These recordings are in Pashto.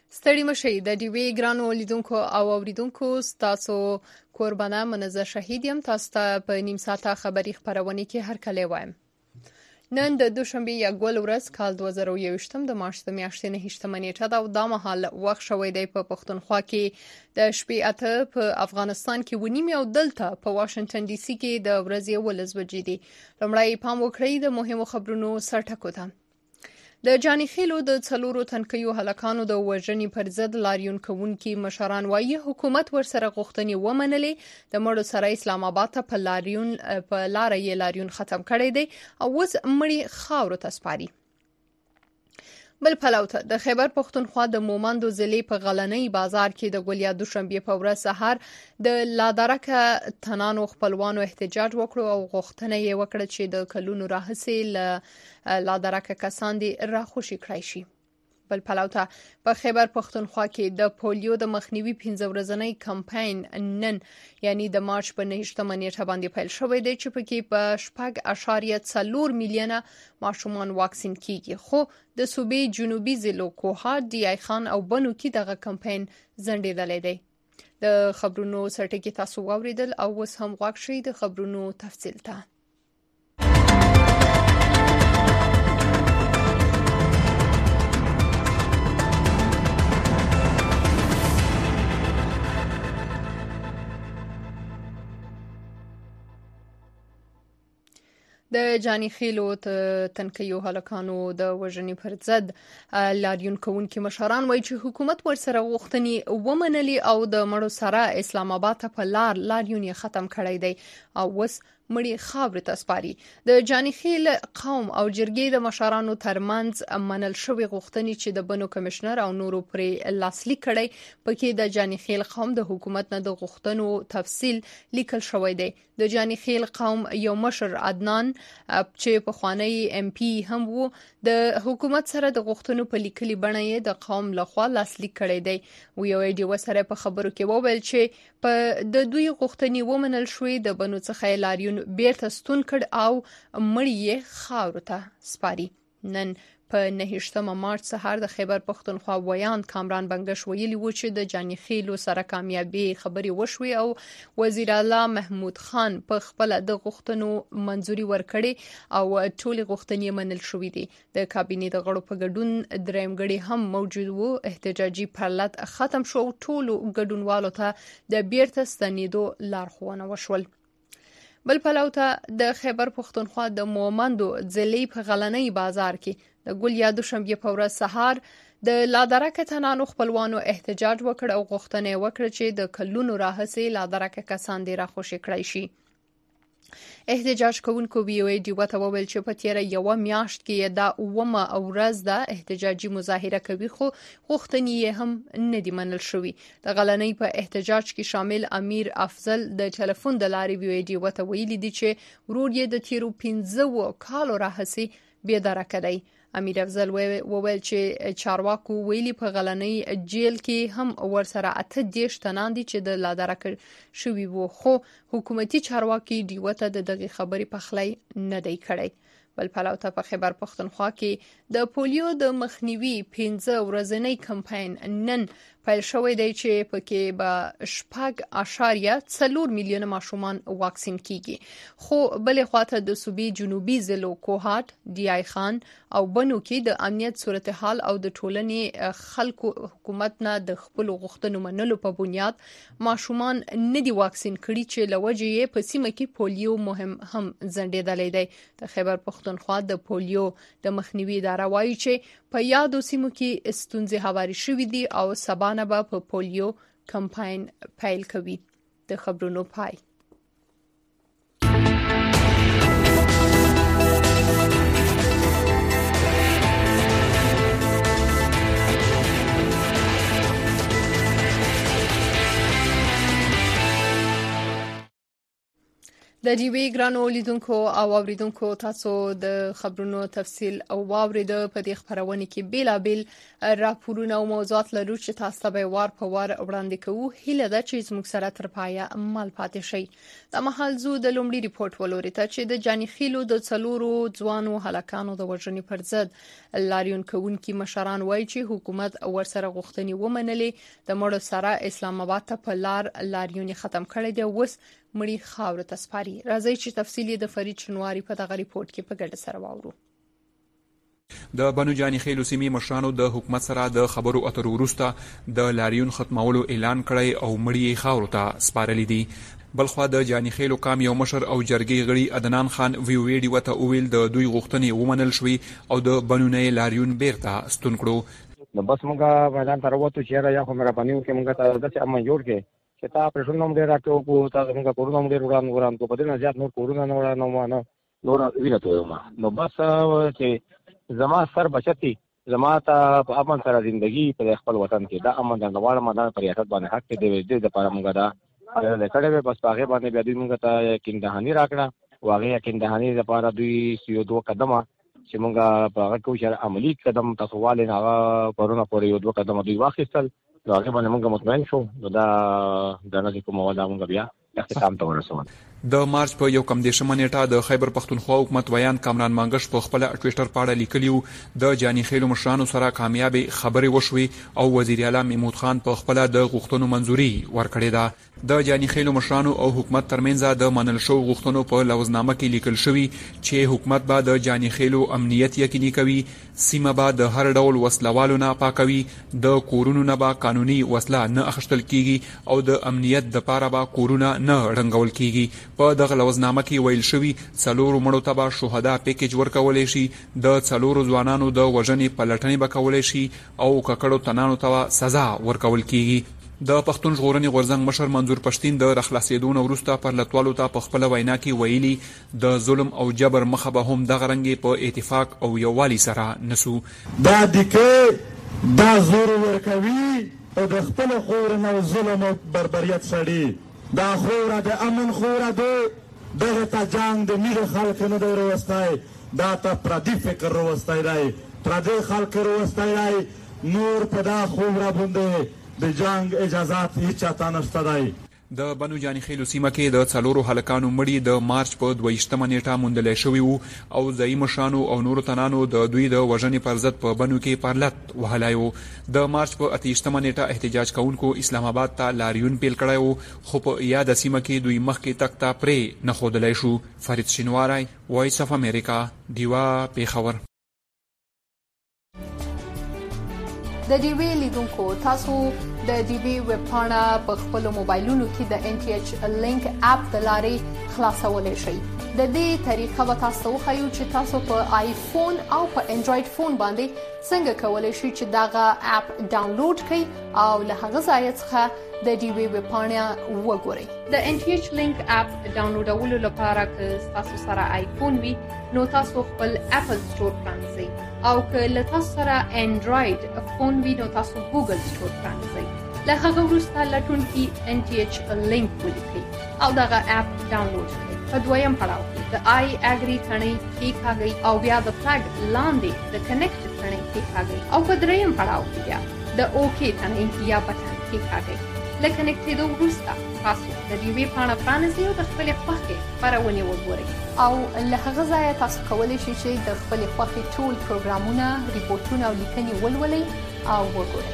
ستړي مشئ د ډیوې ګرانو لیدونکو او اوریدونکو ستاسو قربانه منزه شهید یم. تاسو ته په نیم ساعته خبری خبرونه کې هر کله وایم. نن د دوشنبه یکول ورځ کال 2021 د مارچ د میاشتې 9 نیټه دا او د مهال وخت شوې دی په پښتونخوا کې د شپې اته په افغانستان کې ونیمه او دلته په واشنگټن ډي سي کې د ورځې 11 بجې دي. لمړی پام وکړئ د مهمو خبرونو سرټکو ته. د جاني خیلو د څلورو تنکیو هلکانو د وژنې پر ضد لاریون کوونکي مشران وایي حکومت ورسره غوښتنې ومنلې. د مړو سره اسلام آباد ته په لارې لاریون ختم کړی دی او اوس مړي خاورو ته سپاري. بل پلوته د خیبر پښتونخوا د مومندو ضلع په غلنۍ بازار کې د ګولیا دوشنبه په ورځ سهار د لادرکه تنانو خپلوانو احتجاج وکړ او غوښتنه یې وکړه چې د کلونو راهیسې لادرکه کسان دي راخوشي کړای شي. بل پلوته په خیبر پښتونخوا کې د پولیو د مخنیوي 15 ورځنی کمپاین نن یعنی د مارچ په 9 نیټه باندې پیل شوی دی چې پکې په 4.4 میلیونه ماشومان واکسین کیږي. خو د صوبې جنوبي ضلعو کوهات دی خان او بنو کې دغه کمپاین زندیدلې دی. د خبرونو سرټکی تاسو واوریدل او اوس هم غواړئ شئ د خبرونو تفصیل ته. د جاني خیلو تنکیو هلکانو د وژنې پر ضد لاریون کوونکي مشران وایي چې حکومت ورسره غوښتنې ومنلې او د مړو سره اسلام آباد ته په لاریون یې ختم کړی دی او اوس مړي خاورې ته سپاري. د جاني خیل قوم او جرګې د مشرانو ترمنځ منل شوې غوښتنې چې د بنو کمشنر او نورو پرې لاسلیک کړي پکې د جاني خیل قوم د حکومت نه د غوښتنو تفصیل لیکل شوی دی. د جاني خیل قوم یو مشر عدنان چې په خوانی ام پی هم وو د حکومت سره د غوښتنو په لیکلي بڼه یې د قوم لخوا لاسلیک کړي دی. یو ایډیو سره په خبرو کې وویل چې په د دوی غوښتنې ومنل شوې د بنو څخه لاریون بیرته ستون کړ او مړی یې خاورو ته سپاري. نن په 9 مارچ سهار د خیبر پښتونخوا ویان کامران بنگش ویلي و چې د جاني خیلو سره کامیابی خبري وشوي او وزیر اعلی محمود خان په خپل د غوښتنو منځوري ورکړي او ټول غوښتنې منل شوې دي. د کابینې د غړو په ګډون درېمګړي هم موجود وو. احتجاجي پرلط ختم شو او ټول ګډونوالو ته د بیرته ستنېدو لارښوونه وشول. بل پلوته د خیبر پښتونخوا د مومندو ضلع په غلنۍ بازار کې د ګولیا دوشنبه په ورځ سهار د لادرکه تنانو خپلوانو احتجاج وکړ او غوښتنه وکړه چې د کلونو راهیسې لادرکه کسان دي راخوشي کړی شي. احتجاج کوونکو ویوي دی وته وویل چې په تیر یو میاشت کې دا اومه ورځ ده احتجاجي مظاهره کوي خو غوښتنې هم نه دی منل شوی. د غلنۍ په احتجاج کې شامل امیر افضل د ټلیفون د لارې ویوي دی وته ویلي دي چې ورور یې د تیرو 15 کالو راهیسې بې درکه دی. امیر افضل وویل چې چارواکو ویلي په غلنۍ جیل کې هم ورسره 8 تنان دي چې د لادرکه شوی وو خو حکومتي چارواکي دیوته د دغه خبرې پخلی نه دی کړی. بل پلوته په خیبر پښتونخوا کې د پولیو د مخنیوي 15 ورځنی کمپاین نن پیل شوی دی چې پکې به 4.4 میلیونه ماشومان واکسین کیږي. خو بلې خواته د صوبې جنوبي ضلعو کوهات دی خان او بنو کې د امنیت صورتحال او د ټولنې خلکو حکومت نه د خپل غوښتنو منلو په بنیاد ماشومان نه دی واکسین کړي چې لوجه یې په سیمه کې پولیو مهم هم زندیدلې دی. د خیبر پښتونخوا د پولیو د مخنیوي اداره وایي چې په یادو سیمو کې ستونزې هواري شوې دي او سبا نه به په پولیو کمپاین پیل کوي. د خبرونو پای. د د ډیوی ګرانو لیدونکو او اوریدونکو تاسو د خبرونو تفصیل او واورید په دې خبرونه کې بیلابل راپورونه او موضوعات لرو چې تاسو ته وار په وار وړاندې کوو. هیله ده چې زموږ سره تر پایه مل پاتې شئ. د محل زو د لومړي ریپورت ولوري ته چې د جاني خیلو د څلورو ځوانو هلاکانو د وژنې پر ضد لاریون کوونکي مشران وایي چې حکومت ورسره غوښتنې ومنلې. د مړو سره اسلام آباد ته په لاریون ختم کړی دی. وس مړی خاور ته سپاري. راځي چې تفصیلی د فرید شنواری په دغه ریپورت کې په ګډه سره واورو. د بنو جاني خیلو سیمې مشرانو د حکومت سره د خبرو اترو وروسته د لاریون ختمولو اعلان کړی او مړی خاور ته سپارلی دي. بلخوا د جاني خیلو قام یو مشر او جرګې غړي عدنان خان ویډیو وته اویل د دوی غوښتنې ومنل شوې او د بنو نه لاریون بیرته ستون کړو. نو بس موږ میدان ته راووتو چې یا خو مې پنیو کې موږ ته د امن جوړ کې چې تا پرېښون نوم ډېر راکړو کو تا موږ کورونه هم ډېر وړاندې کو په دې نه زیات نور کورونه نه وړاندې نور وینه تویو ما نو بس چې زما سر بچتي زما ته په امن سره ژوندۍ په خپل وطن کې دا امن د نړیوال مدار پر ریاست باندې حق دی د لپاره موږ دا د کړه بس هغه باندې بیا دوی موږ ته یقین دهانی راکړه. واغې یقین دهانی لپاره دوی یو دوه قدمه چې موږ په هغه کې چې عملی قدم تاسو والي هغه پرونه پورې یو دوه قدمه دوی واخیستل. نو هغه باندې موږ مطمئن شو دا د نړۍ کومه ودا موږ بیا اختتام ته ورسول. د مارچ په 1 نیټه د خیبر پختونخوا حکومت ویان کامران مانګش په خپل ټویټر پاڼه لیکلیو د جاني خیلو مشرانو سره کامیاب خبرې وشوي او وزیر اعلی محمود خان په خپل د غوښتنو منزوري ورکړې ده. د جاني خیلو مشرانو او حکومت ترمنځ د منل شو غوښتنو په لوزنامه کې لیکل شوی چې حکومت به د جاني خیلو امنیت یقیني کوي، سیمه به د هر ډول وسلوالو نه پاکوي، د کورونو نه به قانوني وسله نه اخیستل کیږي او د امنیت د پاره به کورونه نه رنګول کیږي. په دغه لوزنامه کې ویل شوی څلورو مړو ته به شهدا پیکیج ورکولای شي، د څلورو ځوانانو د وژنې پلټنې به کولای شي او ککړو تنانو ته سزا ورکول کیږي. د پښتون ژغورنې غورځنګ مشر منظور پښتين د رخلاصېدو وروسته پر لټوالو ته په خپل وینا کې ویلي د ظلم او جبر مخه به هم دغه رنګ په اتفاق او یووالي سره نسو. دا دکې دا زور ورکوي او د خپل خور نه ظلم او بربریت سړي دا خوره د امن خوره ده دغه ته جنگ د میر خلک نه دی روستی، دا ته پردي فکر روستی دی، پردي خلک روستی دی. نور په دا خوره باندې د جنگ اجازات هیڅ چاته نشته دی. د بنو جاني خیلو سیمه کې د څلورو هلکانو مړي د مارچ په 22 نیټه موندل شوی وو او ځایي مشرانو او نورو تنانو د دوی د وژنې پر ضد په بنو کې پرلط وهلی وو. د مارچ په 28 نیټه احتجاج کوونکو اسلام آباد ته لاریون پیل کړی وو خو په یاده سیمه کې دوی مخکې تک ته پرې نه ښودلی شو. فرید شینواری، وایس اف امریکا، ډیوا، پیښور. د ډیوی لیدونکو تاسو د ډیوی ویب پاڼه په خپل موبایلونو کې د ان ټي ایچ لینک اپ د لارې خلاصولای شئ. د دې طریقه به تاسو وښیو چې تاسو په آیفون او په انډراید فون باندې څنګه کولای شئ چې دغه اپ ډاونلوډ کړئ او له هغه ځای څخه د ډیوی ویب پاڼه وګورئ. د ان ټي ایچ لینک اپ ډاونلوډولو لپاره که تاسو سره آیفون وي نو تاسو خپل اپل سٹور پرانځئ او که له تاسو سره انډراید فون وي نو تاسو ګوګل سٹور پرانځئ. له هغه وروسته لټونکي ان ټي ایچ لینک ولیکئ او دغه اپ ډاونلوډ کړئ. په دویم پړاو کې د آی اګری تڼۍ کېکاږئ او بیا د فلګ لاندې د کنیکټ تڼۍ کېکاږئ او په دریم پړاو کې بیا د اوکې تڼۍ یا بټن کېکاږئ. له کنیکټېدو وروسته تاسو د ډیوی پاڼه پرانیزئ او د خپلې خوښې خپرونې وګورئ او له هغه ځایه تاسو کولی شئ چې د خپلې خوښې ټول پروګرامونه، ریپورټونه او لیکنې ولولئ او وګورئ.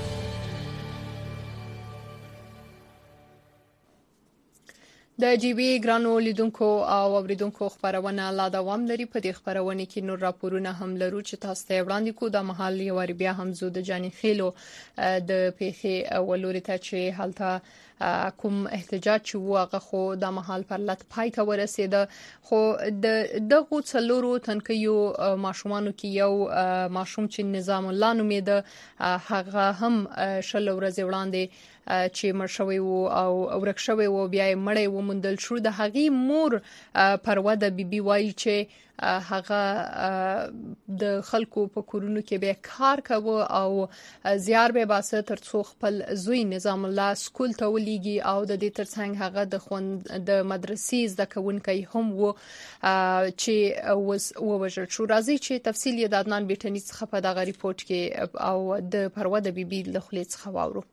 د ډیوی ګرانو لیدونکو او اوریدونکو خبرونه لا دوام لري. په دې خبرونه کې نور راپورونه هم لرو چې تاسو ته وړاندې کوو. د محل یو بیا هم زو د جاني خیلو د پیښې ولوري ته چې حالته کوم احتجاج چې هغه خو د محل پر لټ پای ته ورسېده. خو د دغه څلورو تنکیو ماشومانو کې یو ماشوم چې نظام الله نومېده هغه هم شل ورځې وړاندې چې مړ شوی وو او ورک شوی وو بیا یې مړی وموندل شو. د هغې مور پروده بیبي وایي چې هغه د خلکو په کورونو کې به کار کوي او زیار به باسه ترڅو خپل زوی نظام الله سکول ته راټولېږي او د دې ترڅنګ هغه د مدرسې زده کوونکی هم و چې ووژل شو. راځي چې تفصیل یې د عدنان بیټني څخه په دغه ریپورت کې او د پرود بیبي له خولې څخه واورو.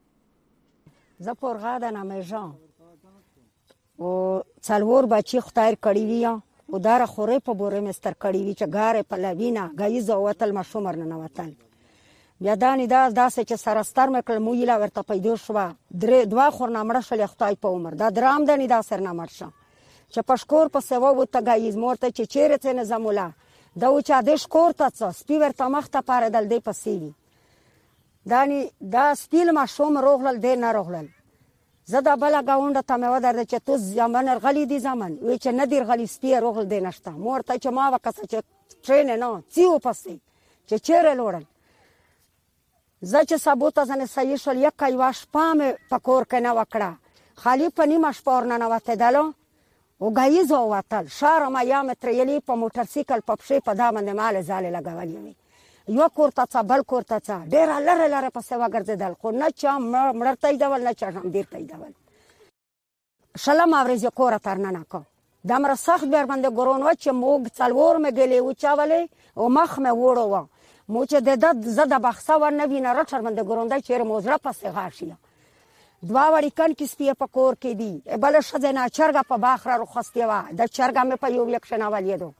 زه پرغاده نامه جان او څلور بچي ختار کړی وی او دار خورې په بورې مستر کړی وی چې ګاره په لوینه غایز او وتل مشومر نه وتل بیا دانی داسې چې سرستر مکل مویلا ورته پیدا شو دوه خورنامړه شل خدای په عمر دا درام دني دا سر نه مرشه چې پښکور په سوا وته غایز مورته چې چیرې ته نظامولا دا و چې د شکور ته سپی ورته مخته پاره دل دی پسیوی دانی دا سپیل مشوم روغلل دی نه روغلل زه دا بل گاونډه ته مې ودرده چې تو زمن غلی دی زمن وی چې ندیر غلی سپی روغل دی نشته مورته چې ما وکړه چې ټرین نه چیو پسې چې چیرې لوړل زه چې سبوته زنه صحیح شول یک کایواش پامه پکور کنه وکړه خالی پنی مشپور نه وته دلو او غایز او وتل شهر ما یا متریلی په موټر سایکل په پښې په دامن مال زاله لګولې وی یو کوړه څه بل کوړه څه ډیر لره په سوا ګرځیدل خو نه چا مړتای دیول نه چا هم ډیر تای دیول شلم اورز کوړه ترنه نه کو دمر سخت بیر باندې ګورون و چې موږ څلور مګلې و چاولې او مخ مې وړو و مو چې د زده بخصه ور نه وینه رټر باندې ګوروندا چیر موزره پسې غاشي دوا وړي کن کې سپیه په کور کې دی بل شذنا چرګه په باخره رخصتي وا د چرګه مې په یو یک شناوالې دو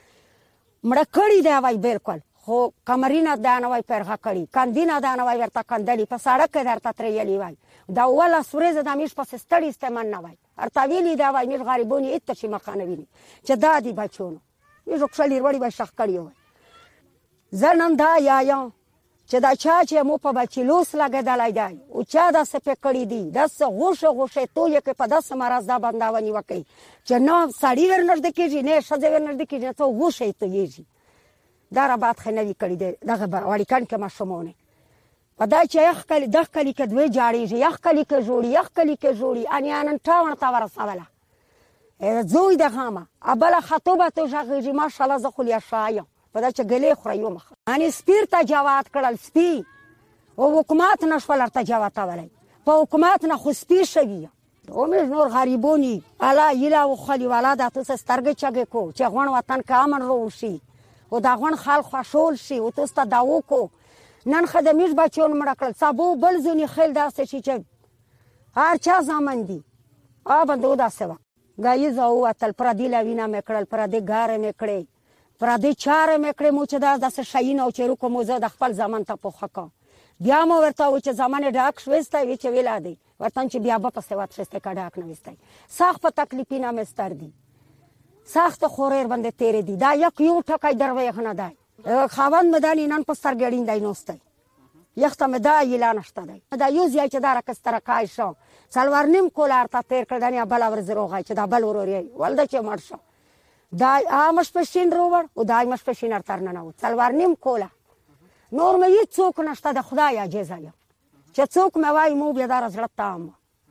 مړ کړي دی وای بالکل خو کمرینا دانوي پرغه کړي کاندینا دانوي ورته کندلی په سړک کې درته ترېلی وای دا ولا سورې د میش په ستړي استعمال نه وای ارته ویلی دا وای میش غریبونی اته شي مخانه ویني چې دادی بچونو یو ښکلې وړي به شخ کړي وای زنن دا یا چې دا چا چې مو په بچلوس لګیدلای دی او چا دا سپې کړي دي دا غوشه تو یې کې په داس مرز دا بنداونی وکي چې نو سړی ورنځ د کېږي نه شذ ورنځ د کېږي ته غوشه ته یېږي دا را باد خنوي کړي دي دغه وړي کان کې مشمونه پدا چې یخ کلی دغ کلی کې دوی جاړي یخ کلی کې جوړي یخ کلی کې جوړي ان ان تاون تا ورساله زوی د غامه ابل خطوبه ته ژغږي ماشاءالله زخولیا شایا پدا چې ګلې خورایو مخ ان سپیر ته جواب کړل سپی او حکومت نشول ارته جواب تاولای په حکومت نه خو سپی شوی او مې نور غریبونی الا یلا او خلی ولادت سترګ چګه کو چې غون وطن کا امن روشي او دا غون خال خوشول شي او تاسو ته داو کو نن خدمیش بچون مړ کړل سبو بل زونی خل داسې شي چې هر چا زمن دي ا بندو داسې وا غایز او وتل پر دی لوینا مې کړل پر دی ګار مې کړې پر دې چاره مې کړې مو چې دا د شاین او چیرو کوم زه د خپل ځمن ته پوخکا بیا مو ورته و چې ځمن ډاک شوسته وی چې ویلادي وطن چې بیا په سوات شسته کا ډاک نه وستای ساخ په تکلیفینه مې ستر دي سخت خوریر باندې تیرې دي دا یو ټکای دروي نه دی خاوند مدانی نن په سرګړین دی نوستای یخته مې دا اعلان شته دی دا یو ځای چې دا راکستر کای شو څلور نیم کولار ته تیر کړنی بل ور زروغای چې دا بل وروري ولدا چې مرشه دا امش پښین روور او دا امش پښین ارترنه نو څلور نیم کولا نور مې هیڅ څوک نشته د خدای اجازه یم چې څوک مې وای مو بیا در زړه تام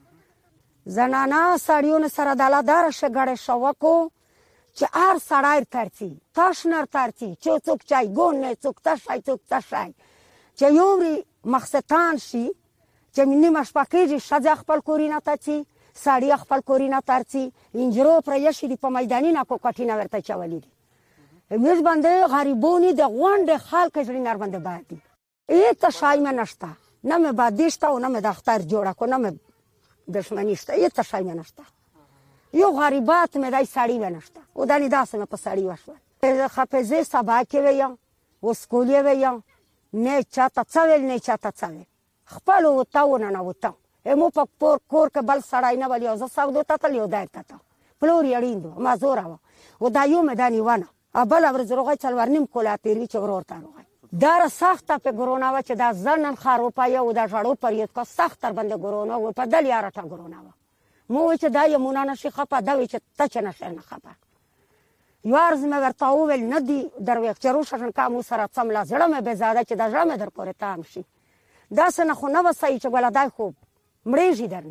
زنانا سړیونه سره د لادار شګړې شوکو چې ار سړای ترڅي تاسنر ترڅي چې څوک چای ګون نه څوک تاسای څوک تاسای چې یوري مخستان شي چې منی مشپکېږي شځه خپل کورینه تاڅي ساړی خپل کورینه ترڅي انجرو پر یشي په میداني نه کو کټینه ورته چولې دي موږ باندې غریبونی د غونډه خلک ژړي نر باندې باندې ایت شای مې نشتا نه مې بادشته او نه مې د اختر جوړه کو نه مې دښمنیشته ایت شای مې نشتا یو غریبات مې دای ساړی ونشتا او دانی داسې مې په ساړی وشو خپزه سبا کې ویم وسکولې ویم نه چاته څول نه چاته څول خپل وتاونه نه وتا مو په کور کې بل سړای نه ولې زه ساودو ته تل یو دای ته پلور یړیندو ما زور او دا یو مدانی ونه ابل ورزروغه څلور نیم کولا تیری چې ورور ته روغه دار سخت په ګرونا و چې دا ځنن خارو پای او دا شړو پریت کو سخت تر باندې ګرونا و په دل یاره ته ګرونا و مو چې دا یمونه نشي خپه دا چې تچ نه شنه خپه یوارز مې ورته وویل ندی دروي چې روشن کا مو سره څملا زړه مې به زاده چې دا ژمه در پورې تام شي دا سن خو نه وسای چې ولادای خوب مړېږي درنه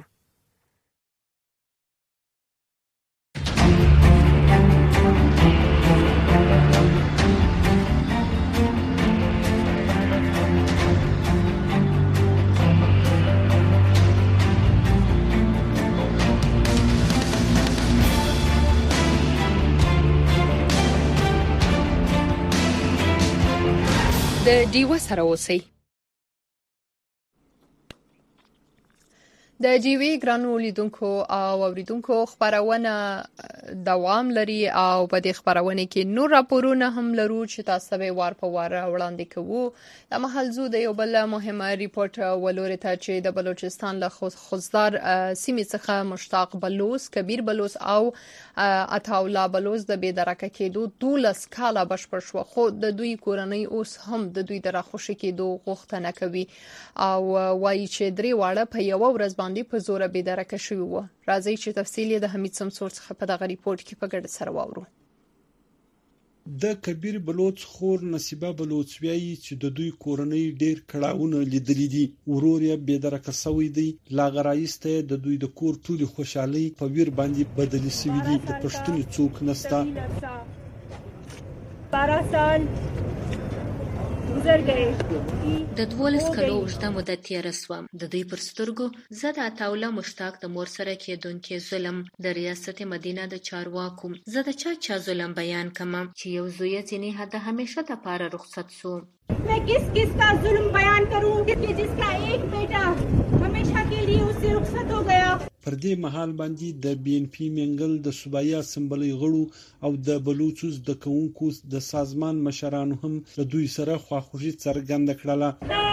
د ډیوه سره اوسئ. د ډیوی ګرانو لیدونکو او اوریدونکو خبرونه دوام لري او په دې خبرونه کې نور راپورونه هم لرو چې تاسو به وار په وار وړاندې کوو. د محلزو د یو بل مهمه ریپورت ولوري ته چې د بلوچستان له خوزدار سیمې څخه مشتاق بلوچ، کبیر بلوچ او عطاالله بلوچ د بېدرکه کېدو 12 کاله بشپړ شو، خو د دوی کورنۍ اوس هم د دوی د راخوشي کېدو غوښتنه کوي او وایي چې درې واړه په یو ورځ باندې په زور بېدرکه شوي وو. راځي چې تفصیل د حمید سمسور څخه په دغه ریپورت کې په ګډه سره واورو. د کبیر بلوچ خور نصیبه بلوچ وایي چې د دوی کورنۍ ډېر کړاوونه لیدلي دي. ورور یې بېدرکه شوی دی. لا غرایسته د دوی د کور ټولې خوشحالۍ په ویر باندې بدلې شوي دي. د پښتنې څوک نسته. 12 سال گزر گئے. د 12 کلو اوږده مدت تېره شوه. د دوی پر سترګو زه د عطاالله مشتاق د مور سره کېدونکي ظلم، د ریاست مدینه د چارواکو، زه د چا ظلم بیان کړم چې یو زوی یې ځینې حد همیشه لپاره رخصت شو. मैं किस का जुल्म बयान करूं कि जिसका एक बेटा हमेशा के लिए उससे रुखसत हो गया. پر دې مهال باندې د بي ان پی منګل د صوبایي اسمبلی غړو او د بلوچو د کوونکو د سازمان مشرانو هم له دوی سره خواخوږي څرګنده کړله.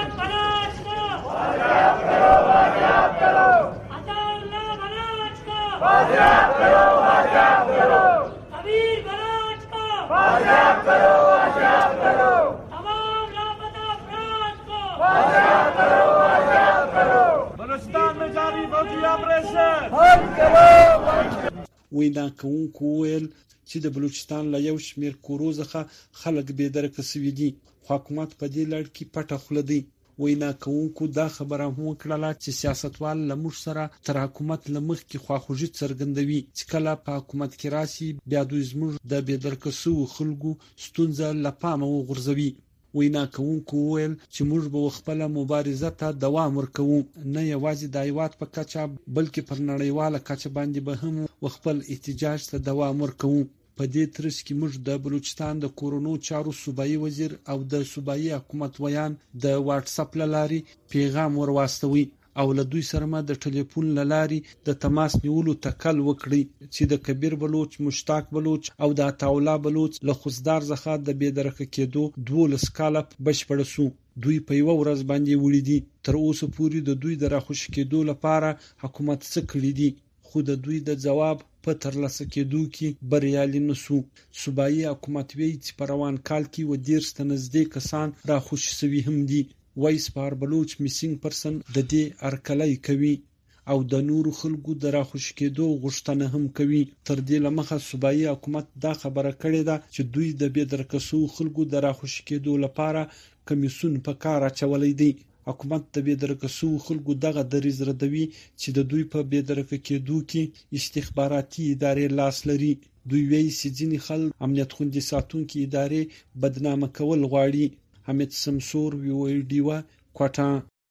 وینا کوونکو ویل چې د بلوچستان له یو شمېر کورو څخه خلک بېدرکه شوي دي، خو حکومت په دې لړ کې پټه خوله دی. وینا کوونکو دا خبره هم وکړله چې سیاستوال له موږ سره تر حکومت له مخکې خواخوږي څرګندوي، چې کله په حکومت کې راشي بیا دوی زموږ د بېدرکه شوو خلکو ستونزه له پامه وغورځوي. وینا کوونکو ویل چې موږ به خپله مبارزه ته دوام ورکوو، نه یوازې د هیواد په کچه بلکې پر نړیواله کچه باندې به هم خپل احتجاج ته دوام ورکوو. په دې ترڅ کې موږ د بلوچستان د کورونو چارو صوبایي وزیر او د صوبایي حکومت ویان د واتس اپ له لارې پیغام ورواستوي او له دوی سره ما د ټلیفون له لارې د تماس نیولو تکل وکړي چې د کبیر بلوچ، مشتاق بلوچ او د عطاالله بلوچ له خوزدار څخه د بېدرکه کېدو 12 کاله بشپړ شو. دوی په یو ورځ باندې وړي دي. تر اوسه پورې د دوی د راخوشي کېدو لپاره حکومت څه کړي دي، خو د دوی د جواب په ترلاسه کېدو کې بریالي نه شو. صوبایي حکومت وایي چې په روان کال کې 10 ته نږدې کسان راخوشي شوي هم دي. وایس پار بلوچ میسینګ پرسن د دې ارکلای کوي او د نورو خلکو د راخوشي کېدو غوښتنه هم کوي. تر دې لمخه صوبایي حکومت دا خبره کړې ده چې دوی د بېدرکه شوو خلکو د راخوشي کېدو لپاره کمیسیون په کار اچولی دی. حکومت د بېدرکه شوو خلکو دغه دریځ ردوي چې د دوی په بېدرکه کېدو کې استخباراتي ادارې لاس لري. دوی وایي چې ځینې خلک امنیت خوندي ساتونکي ادارې بدنامه کول غواړي. حمید سمسور، وی ډیوه، کوټه.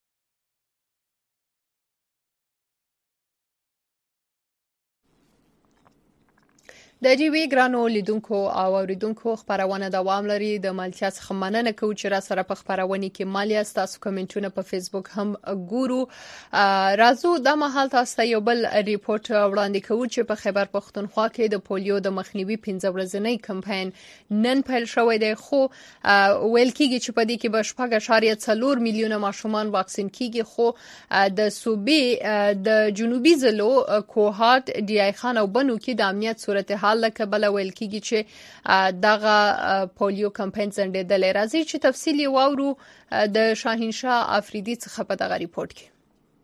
د ډیوی ګرانو لیدونکو او اوریدونکو خبرونه دوام لري. د مالتیا څخه مننه کوم چې را سره په خبرونه کې مالیا تاسو کومنټونه په فیسبوک هم ګورو. راځو د مهال تاسو یو بل ریپورت وړاندې کوو چې په خیبر پښتونخوا کې د پولیو د مخنیوي 15 ورځنی کمپاین نن پیل شوی دی، خو ویل کېږي چې په دې کې به 4.4 میلیونه ماشومان واکسین کیږي، خو د صوبې د جنوبي ضلعو کوهات، ډیای خان او بنو کې د امنیت صورتحال لکه بل ویل کېږي چې دغه پولیو کمپاین ځنډېدلی. راځي چې تفصیل یې واورو د شاهین شاه افریدي څخه په دغه ریپورت کې.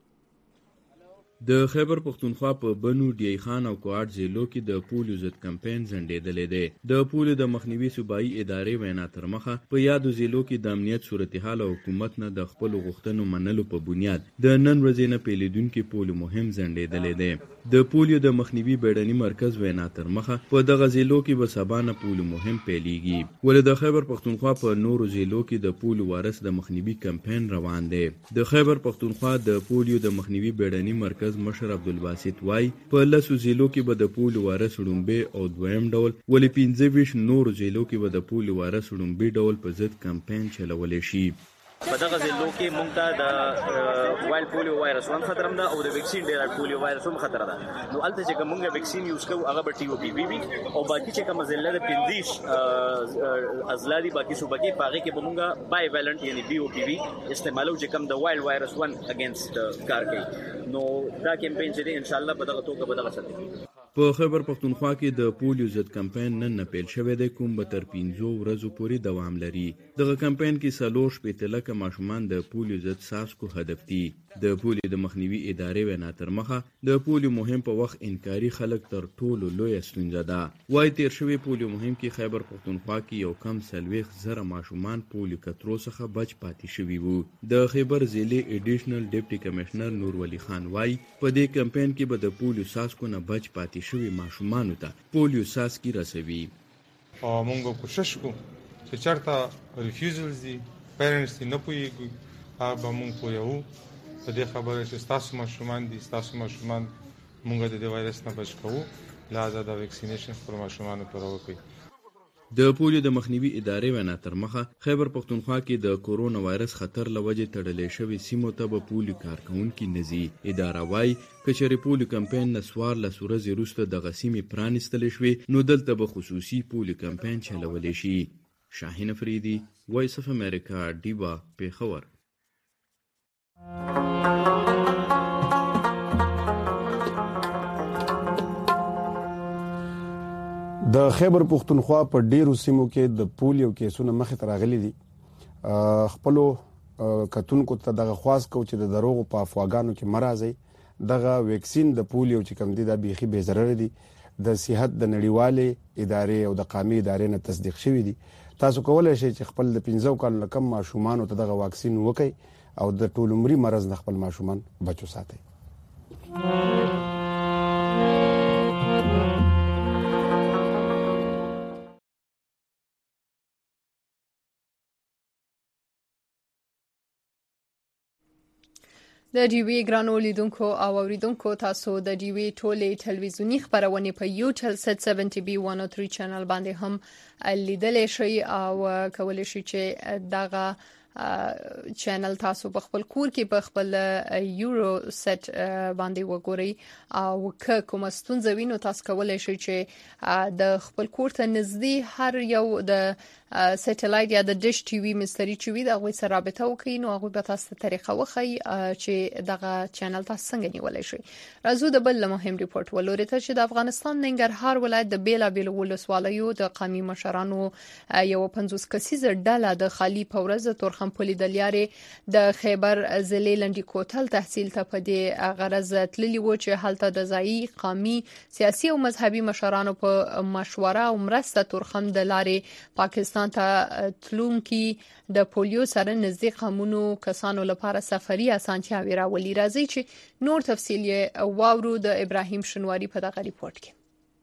د خیبر پښتونخوا په بنو، ډیای خان او کوهات ضلعو کې د پولیو ضد کمپاین ځنډېدلی دی. د پولیو د مخنیوي صوبایي ادارې وینا تر مخه په یادو ضلعو کې د امنیت صورتحال او حکومت نه د خپلو غوښتنو منلو په بنیاد د نن ورځې نه پیلېدونکي پولیو مهم ځنډېدلی دی. د پولیو د مخنیوي بیړني مرکز وینا تر مخه په دغه ضلعو کې به سبا نه پولیو مهم پیلېږي، ولې د خیبر پښتونخوا په نورو ضلعو کې د پولیو وارث د مخنیوي کمپاین روان دی. د خیبر پښتونخوا د پولیو د مخنیوي بیړني مرکز مرکز مشر عبدالباسط وای په 10 ضلعو کې به د پولیو وایرس وړومبی او دویم ډول ولې 25 نورو ضلعو کې به د پولیو وایرس وړومبي ډول په ضد کمپاین چلولی شي. په دغه ضلعو کې موږ ته د وایلډ پولیو وایرس هم خطر ده او د ویکسین ډیر پولیو وایرس هم خطر ده. نو الته چې موږ ویکسین یوز کوو هغه به ټي او پی وي او باقي چې کوم ضلع د 50 اضلاع دي باقي صوبه کې پاغه کې به موږ بای ویلنت یعنی بي او پی وي استعمالو چې کوم د وایلډ وایرس 1 اگینست کار کوي. نو دا کمپاین چې ان شاء الله په دغه توګه به دغه ساتي. په خیبر پښتونخوا کې د پولیو ضد کمپاین نن پیل شوی دی کوم به تر 15 ورځو پورې دوام لري. دغه کمپاین کې 40 لکه ماشومان د پولیو ضد څاڅکو هدف دي. د پولیو د مخنیوي ادارې وینا تر مخه د پولیو مهم په وخت انکاري خلک تر ټولو لویه ستونزه ده. وایي تیر شوی پولیو مهم کې خیبر پښتونخوا کې یو کم 40,000 ماشومان پولیو کترو څخه بچ پاتې شوي وو. د خیبر ضلع ایډیشنل ډیپټي کمشنر نور ولی خان وایي په دې کمپاین کې به د پولیو څاڅکو نه بچ پاتې شوي ماشومانو ته پولیو څاڅکي رسوي. موږ کوشش کوو چې چېرته ریفیوزلز دي پیرنټس دي نه پوهېږي هغه به موږ پوهوو په دې خبره چې ستاسو ماشومان دي ستاسو ماشومان موږ د دې وایرس نه بچ کوو لہذا د ویکسینیشن پر ماشومانو پوره وکړئ. د پولیو د مخنیوي ادارې وینا تر مخه خیبر پښتونخوا کې د کورونا وایرس خطر له وجې تړلې شوې سیمو ته به پولیو کارکوونکي نه ځي. اداره وایي که چېرې پولیو کمپاین نه 14 ورځې وروسته دغه سیمې پرانیستلی شوې نو دلته به خصوصي پولیو کمپاین چلولی شي. شاهین افریدي وایس اف امریکا ډیبا پیښور. د خیبر پښتونخوا په ډیرو سیمو کې د پولیو کیسونه مخې ته راغلي دي. خپلو کتونکو ته دغه خواست کو چې د دروغو په افواګانو کې مرازي دغه ویکسین د پولیو چې کوم دي دا بیخي بې ضرر دي. د صحت د نړیوالې ادارې او د قومي ادارې نه تصدیق شوی دي. تاسو کولای شئ چې خپل د 15 کال کم ماشومان ته دغه واکسین وکړي او د ټول عمري مرز نه خپل ماشومان بچو ساتي. د ډیوی ګرانو لیدونکو او اوریدونکو تاسو د ډیوی ټولې ټلویزیونی خبرونه په یوټل سټ 70B 103 چینل باندې هم لیدلی شئ او کولای شئ چې دغه چینل تاسو په خپل کور کې په خپل یورو سټ باندې وګورئ او که کوم ستونزه وینو تاسو کولای شئ چې د خپل کور ته نږدې هر یو د سټلایټ یا د ډیش ټي وي مستری چې وي دا غوي سره رابطه وکړي نو هغه به تاسو ته طریقه وخی چې دغه چینل تاسو څنګه نیولای شئ. راځو د بل مهم ریپورت ولوري ته چې د افغانستان ننګرهار ولایت د بیلابیل ولسوالیو د قومي مشرانو یو 50 کسیزه ډله د خالی پورز تورخم پولي د لیارې د خیبر ضلع لنډی کوتل تحصیل ته په دې غرض تللی و چې هلته د ځایي قومي سیاسي او مذهبي مشرانو په مشوره او مرسته تورخم د لارې پاکستان ته تلونکي د پولیو سره نزدې قومونو کسانو لپاره سفري اسانتیاوي راولي. راځي چې نور تفصیل یې واورو د ابراهیم شنواری په دغه ریپورت کې.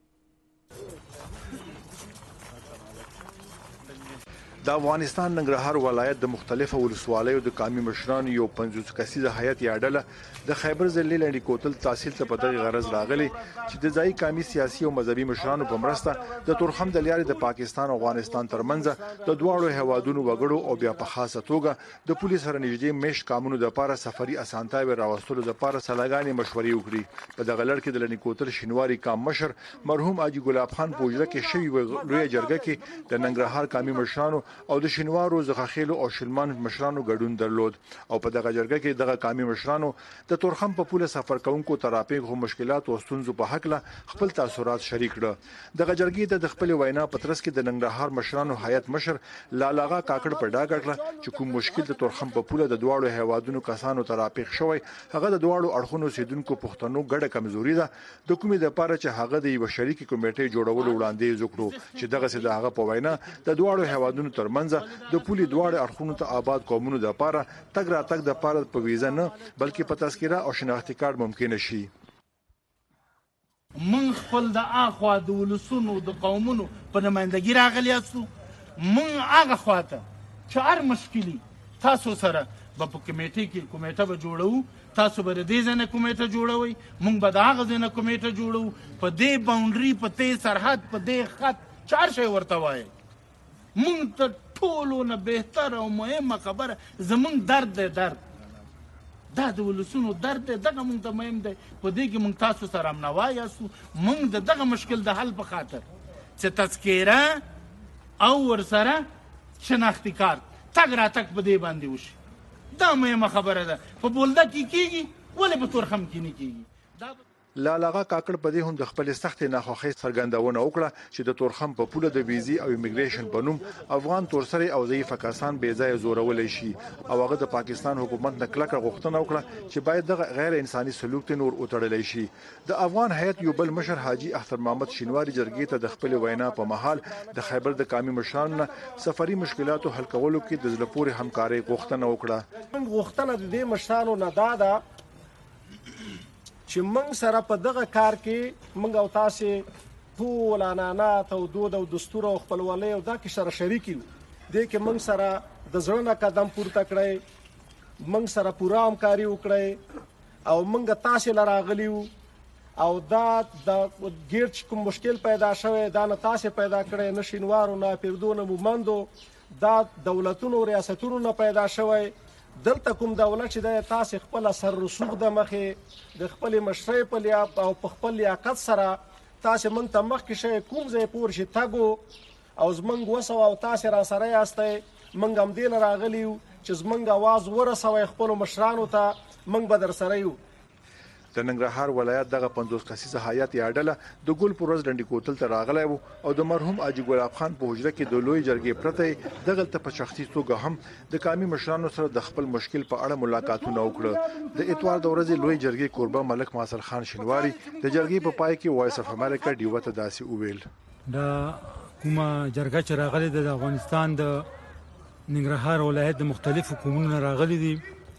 د افغانستان ننګرهار ولایت د مختلفو ولسوالیو د قومي مشرانو یو 50 کسیزه هیئت یا ډله د خیبر ضلع لنډی کوتل تحصیل ته په دغه غرض راغلي چې د ځای قومي سیاسي او مذهبي مشرانو په مرسته د تورخم د لیارې د پاکستان او افغانستان ترمنځ د دواړو هیوادونو وګړو او بیا په خاصه توګه د پولیس سره نږدې مشت قانونو د لپاره سفري اسانتیاوي راوستلو لپاره سلاګانې مشورې وکړي. په دغه لړ کې د لنډی کوتل شینواری قام مشر مرحوم اجي ګلاب خان پوجره کې شوی لوی جرګه کې د ننګرهار قومي مشرانو او د شینوارو زغخیلو او شلمان مشرانو ګډون درلود او په دغه جرګه کې دغه قومي مشرانو د تورخم په پوله سفر کوونکو ترافیک مشکلات او ستونزو په حق له خپل تاثیرات شریک کړه. دغه جرګې د خپل وینا پترس کې د ننګرهار مشرانو هیئت مشر لالاغا کاکړ په ډاګه کړه چې کوم مشکل د تورخم په پوله د دواړو هیوادونو کسانو ترافیک شوی هغه د دواړو اړخونو سیدونکو پښتنو ګډه کمزوري ده د کومې د لپاره چې هغه د یو شریکي کمیټې جوړولو وړاندیز وکړو چې دغه څه د هغه په وینا د دواړو هیوادونو ترمنځ د پولی دواړو اړخونو ته آباد قومونو د لپاره تګ راتګ د لپاره په ویزا نه بلکې په تذکره او شناختی کارت ممکن شي. من خپل د اخوا د ولسونو د قومونو په نمائندګي راغلی یاستو من هغه خواته چې هر مشکلي تاسو سره په کمیټه کې کمیټه به جوړو تاسو به د دې ځای نه کمیټه جوړوئ، موږ به د هغه ځای نه کمیټه جوړوو. په دې باونډري، په دې سرحد، په دې خط 4 شی ورته وایي. موږ ته ټولو نه بهتر او مهمه خبره زموږ درد دی، درد دا د ولسونو درد دی، دغه موږ ته مهم دی. په دې کې موږ تاسو سره همنوا یاستو. موږ د دغه مشکل د حل په خاطر چې تذکیره او ورسره شناختی کارت تګ راتګ په دې باندې وشي، دا مهمه خبره ده. په بولده کې کېږي، ولې په تورخم کې نه کېږي؟ لالاغا کاکړ په دې هم د خپل سخت ناخوښۍ څرګندونه وکړه چې د تورخم په پوله د ویزي او امیګریشن په نوم افغان تورسري او ضعیف کسان بې ځای زورولای شي، او هغه د پاکستان حکومت نه کلکه غوښتنه وکړه چې باید دغه غیر انساني سلوک ته نور وتړلی شي. د افغان هیئت یو بل مشر حاجی اختر محمد شینواری جرګې ته د خپل وینا په محل د خیبر د قومي مشرانو نه سفري مشکلاتو حل کولو کې د زړه پورې همکاري غوښتنه وکړه. غوښتنه د دې مشرانو نه دا ده چې موږ سره په دغه کار کې موږ او تاسو ټول عنعنات او دود او دستور او خپلوالۍ او دا کې سره شریک یو. دې کې موږ سره د زړه نه قدم پورته کړی، موږ سره پوره همکاري وکړی او موږ تاسو لره راغلی یو. او دا د ګیر کوم مشکل پیدا شوی دا نه تاسو پیدا کړی، نه شینوارو نه پیردو نه مومندو، دا دولتونو ریاستونو نه پیدا شوی. دلته کوم دولت چې د تاسو خپل سر رسوخ د مخې د خپل مشرۍ په لیاقت او په خپل لیاقت سره تاسو موږ ته مخکې شئ، کوم ځای پورې شي تګو او زموږ وسو او تاسو را سره یاستئ. موږ هم دې نه راغلي یو چې زموږ اواز ورسوئ خپلو مشرانو ته، موږ به در سره یو. د ننګرهار ولایت دغه 50 کسیزه هیئت یا ډله د ګل پر ورځ ډنډي کوتل ته راغلی و او د مرحوم حاجي ګلاب خان په حجره کې د لوی جرګې پرته دغلته په شخصي توګه هم د قومي مشرانو سره د خپل مشکل په اړه ملاقاتونه وکړه. د اتوار د ورځې لوی جرګې کوربه ملک ماسل خان شینواری د جرګې په پای کې وایس اف امریکا ډیو ته داسې وویل: دا کومه جرګه چې راغلي د افغانستان د ننګرهار ولایت د مختلفو قومونو راغلي دي،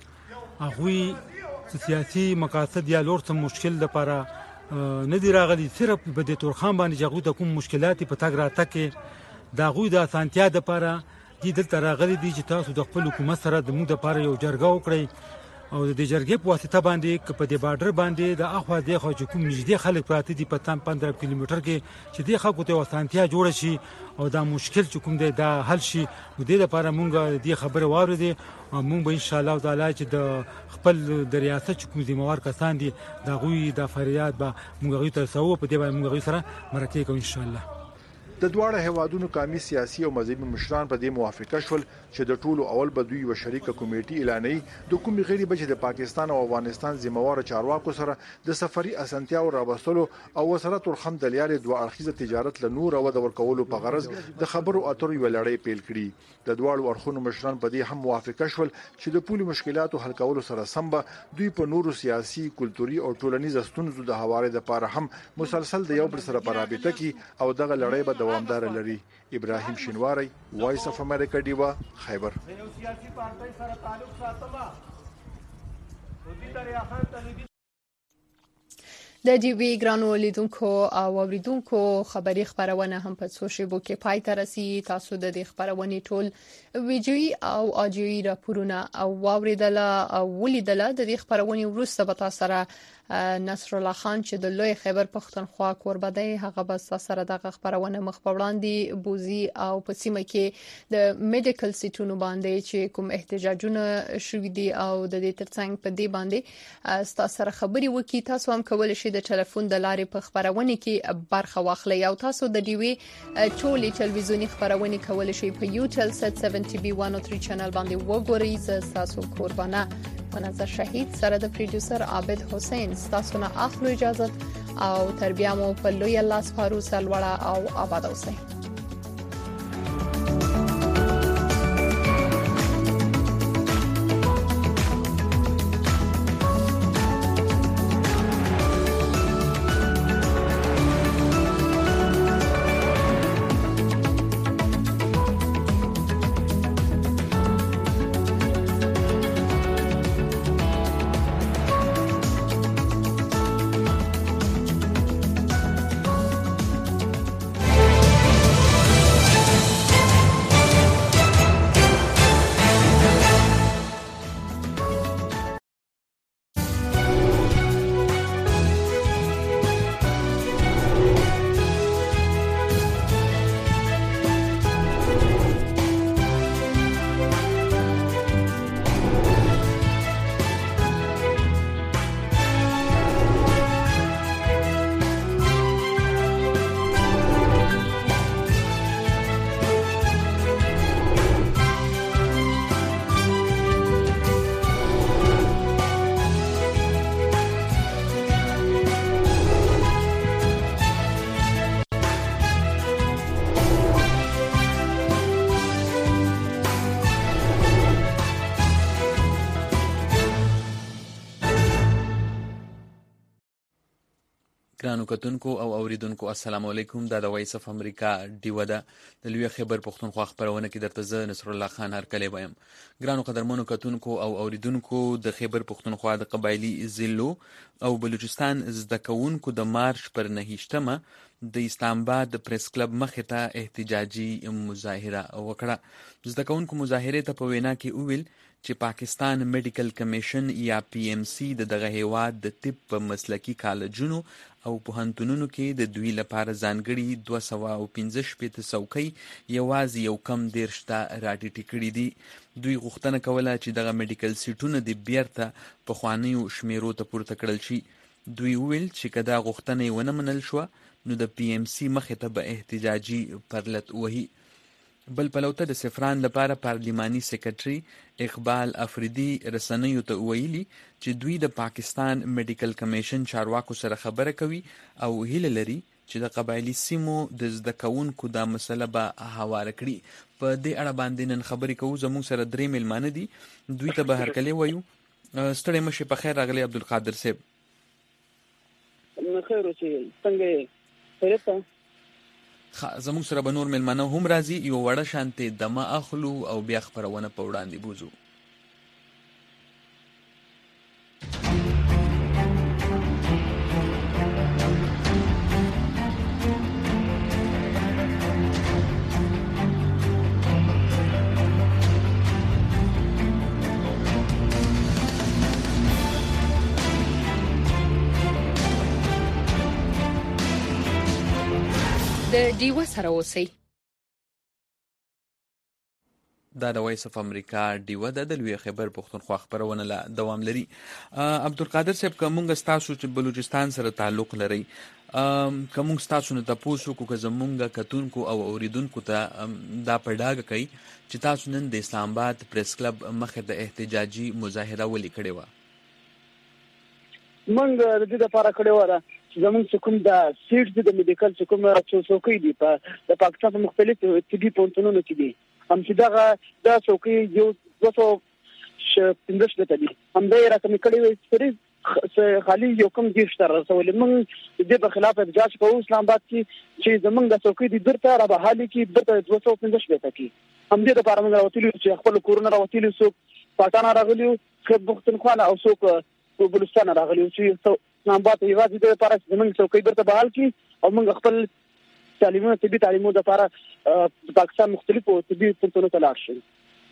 هغوی سیاسي مقاصد یا لور څه مشکل لپاره نه دی راغلي، صرف په دې تورخم باندې چې هغوی ته کوم مشکلات په تګ راتګ کې د هغوی د اسانتیا دپاره دي دلته راغلي دي چې تاسو د خپل حکومت سره زموږ دپاره یو جرګه وکړئ او د دې جرګې په واسطه باندې که په دې بارډر باندې د اخوا دېخوا چې کوم نږدې خلک پراته دي په 15 کیلومتر کې چې دې خلکو ته اسانتیا جوړه شي او دا مشکل چې کوم دی دا حل شي. نو دې لپاره مونږ دې خبره واورېدې او مونږ به ان شاء الله تعالی چې د خپل د ریاست چې کوم ذمہوار کسان دي د هغوی د فریاد به مونږ هغوی ته رسوو، په دې باندې مونږ هغوی سره مرکه کوو ان شاء الله. د دواړه هیوادونو قومي سیاسي او مذهبي مشران په دې موافقه شول چې د ټولو اول به دوی یو شریکه کمیټه اعلانوي د کومې غړي به چې د پاکستان او افغانستان ذمہوار چارواکو سره د سفري اسانتیا او راوستلو او وسره تورخم د لیارې دوه اړخیزه تجارت له نور او د ورکولو په غرض د خبرو اترو یو لړۍ پیل کړي. د دواړو اړخونو مشران په دې هم موافقه شول چې د پولي مشکلاتو حل کولو سره سم به دوی په نورو سیاسي، کلتوري او ټولنیز ستونزو د هواري لپاره هم مسلسل د یو بل سره په رابطه کې او دغه لړۍ به دوامدار لري. ابراهیم شینواری، وایس اف امریکا ډیوا، خیبر. د ډیوی ګرانو لیدونکو او اوریدونکو خبری خبرونه هم په سوشل کې پای ته رسي. تاسو د دې خبرونې ټول ویډیوي او اډیوي راپورونه او واوریدله او ولیدله. د دې خبرونې وروسته به تاسو سره نصر الله خان چې د لوی خیبر پښتونخوا کوربه دی هغه به سره دغه خبرونه مخ په وړاندې بوزي او په سیمه کې د میډیکل سیټونو باندې چې کوم احتجاجونه شوي دي او د دې ترڅنګ په دې باندې تاسو سره خبري وکي. تاسو هم کولای شئ د ټلیفون د لارې په خبرونه کې برخه واخلئ او تاسو د ډیوی ټولې ټلویزیونی خبرونه کولای شئ په یوټل سټ 70B 103 چینل باندې وګورئ. زه تاسو قربانه منظر شهید سره د پروډوسر عابد حسین تاسو نه اخلو اجازه او تربیه مو په لوی الله سپارو. سلوړه او آباد اوسئ. ګرانو کتونکو او اوریدونکو السلام علیکم. دا د وایس اف امریکا ډیوه ده د لوی خیبر پښتونخوا خبرونه کې درته زه نصر الله خان هرکلی وایم. ګرانو قدرمنو کتونکو او اوریدونکو د خیبر پښتونخوا د قبایلی ضلعو او بلوچستان زده کوونکو د مارچ پر 9 د اسلام آباد د پریس کلب مخې ته احتجاجي مظاهره وکړه. زده کوونکو مظاهرې ته په وینا کې وویل چې پاکستان میډیکل کمیشن یا PMC دغه هیواد د طب په مسلکي کالجونو او پوهنتونونو کې د دوی لپاره ځانګړي 215 څوکۍ یوازې یو کم 10 ته راټیټې کړي دي. دوی غوښتنه کوله چې دغه میډیکل سیټونه د بیرته پخوانیو شمیرو ته پورته کړل شي. دوی وویل چې که دا غوښتنه یې ونه منل شوه نو د PMC مخې ته به احتجاجي پرلت وهي. بل پلوته د سفران لپاره پارلیماني سیکرټري اقبال افریدي رسنیو ته ویلي چې دوی د پاکستان میډیکل کمیشن چارواکو سره خبره کوي او هیله لري چې د قبایلی سیمو د زده کوونکو دا مسله به هواره کړي. په دې اړه باندې نن خبرې کوو. زموږ سره 3 میلمانه دي، دوی ته به هرکلی وایو. ستړی مشه، په خیر راغلی عبدالقادر صاحب. خیر اوسئ، څنګه یې؟ خیریت ده؟ زموږ سره به نور میلمانه هم راځي. یو وړه شانتې دمه اخلو او بیا خپرونه په وړاندې بوزو. د ډیوه سره اوسئ. دا د وایس اف امریکا ډیوه ده د لوی خیبر پښتونخوا خبرونه لا دوام لري. عبدالقادر صاحب، که موږ ستاسو چې بلوچستان سره تعلق لري، که موږ ستاسو نه تاسو کو که زمونږ کتونکو او اوریدونکو ته دا په ډاګه کوي چې تاسو نن د اسلام آباد پریس کلب مخې د احتجاجي مظاهره ولې کړې وه؟ موږ د دې لپاره کړې وه چې زموږ کوم د سیټ د میډیکل کوم څوکۍ دي د پاکستان په مختلفو طبي پوهنتونونو کې دي، هم چې دا څوکۍ یو 215 دي، همدا یې راکمې کړې وې خالي یو کم 10 ته رسولې. موږ د دې په خلاف احتجاج کوو اسلام آباد کې چې زموږ د څوکۍ د درته را بحالي کې درته 215 کې همدې لپاره موږ راوتلي چې خپل کورونه راوتلي، څوک پټانه راغلي، خیبر پښتونخوا او څوک په بلوچستان راغلي چې اسلام آباد یوازې د لپاره زموږ څوکۍ درته بحال کړي او موږ خپل تعلیمونه طبي تعلیمونو لپاره پاکستان مختلفو طبي پوهنتونونو ته لاړ شو.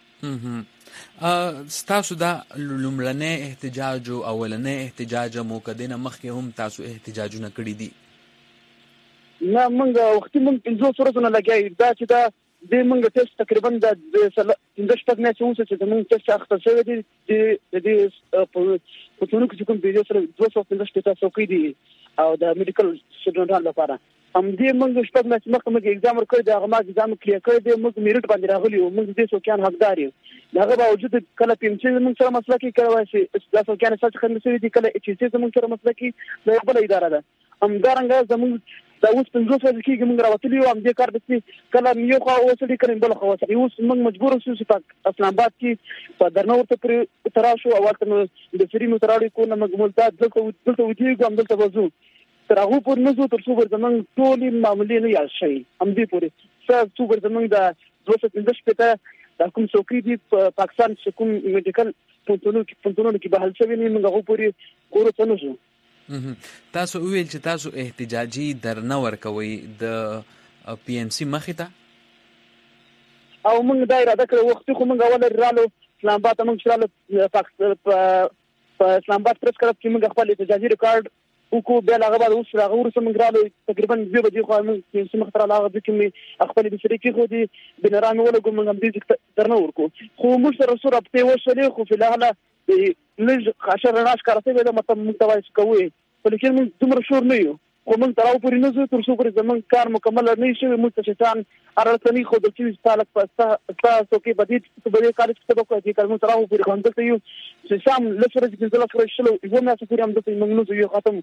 ستاسو دا لومړنی احتجاج او اولنی احتجاج مو کدنه مخکې هم تاسو احتجاجونه کړي دي؟ نه، موږ وختي موږ 500 ورځې نه لګیای دا چې دا د موږ ټیسټ تقریبا د 15 نه چې موږ ټیسټ اخته شوی دی د دې په ټولو کې کوم ویډیو سره 215 څوکۍ دي او د میډیکل سټوډنټانو لپاره هم دې موږ شپږ میاشتې مخکې موږ اگزام ورکړی دی، هغه ما اگزام کلیئر کړی دی، موږ میریټ باندې راغلي وو، موږ دې څوکیان حقدار یو. د هغه باوجود کله PMC موږ سره مسله کې کړی چې دا څوکیان ساتل ختم شوي دي، کله HEC موږ سره مسله کې د بل اداره ده. همدارنګه زموږ دا اوس 500 ورځې کېږي موږ راوتلي یو، هم دې کار داسې کله یو خوا اوسړي کله بل خوا اوسړي. اوس موږ مجبور شو چې په اسلام آباد کې په درنه ورته پرې ترا شو او ورته د فري متراړي کو نه موږ ملتاد دلته ودیږو، هم دلته وځو تر هغه پورې نه ځو تر څو پر زموږ ټولې معاملې نه یاد شي. همدې پورې څو پر زموږ د 215 د کوم څوکۍ دي په پاکستان چې کوم میډیکل پوهنتونونو کې بحال شوي نه موږ هغه پورې کورو ته نه ځو. تاسو ویل چې تاسو احتجاجي درنه ورکوي د PMC مخې ته او موږ دا اراده کړې وختي خو موږ اول رالو اسلام آباد ته، موږ رالو په اسلام آباد پریس کلب کې موږ خپل احتجاجي ریکارډ وکړو. بیا هغه بعد اوس هغه ورسره موږ رالو تقریبا 2 بجې خو موږ PMC مخ ته راغلو چې موږ خپل د شریکي خو دي بنران ولګو موږ هم دې درنه ورکو. خو موږ سره سره په وشلې خو فلحال لږ خاصه رڼا ښکارته وي دا مطلب موږ ته وایي کوي، ولیکن موږ دومره شور نه یو، خو موږ تر اوسه پورې نه ځو تر څو پورې زموږ کار مکمل نه شي. موږ ته شیطان ارسنی خو د چې تعلق پستا څوکۍ بدې کالج کې تبقى دي کارونه تر اوسه پورې غونډه یو چې سم لسره چې دلته سره شلو یو مې څه پورې هم د موږ نه یو ختم.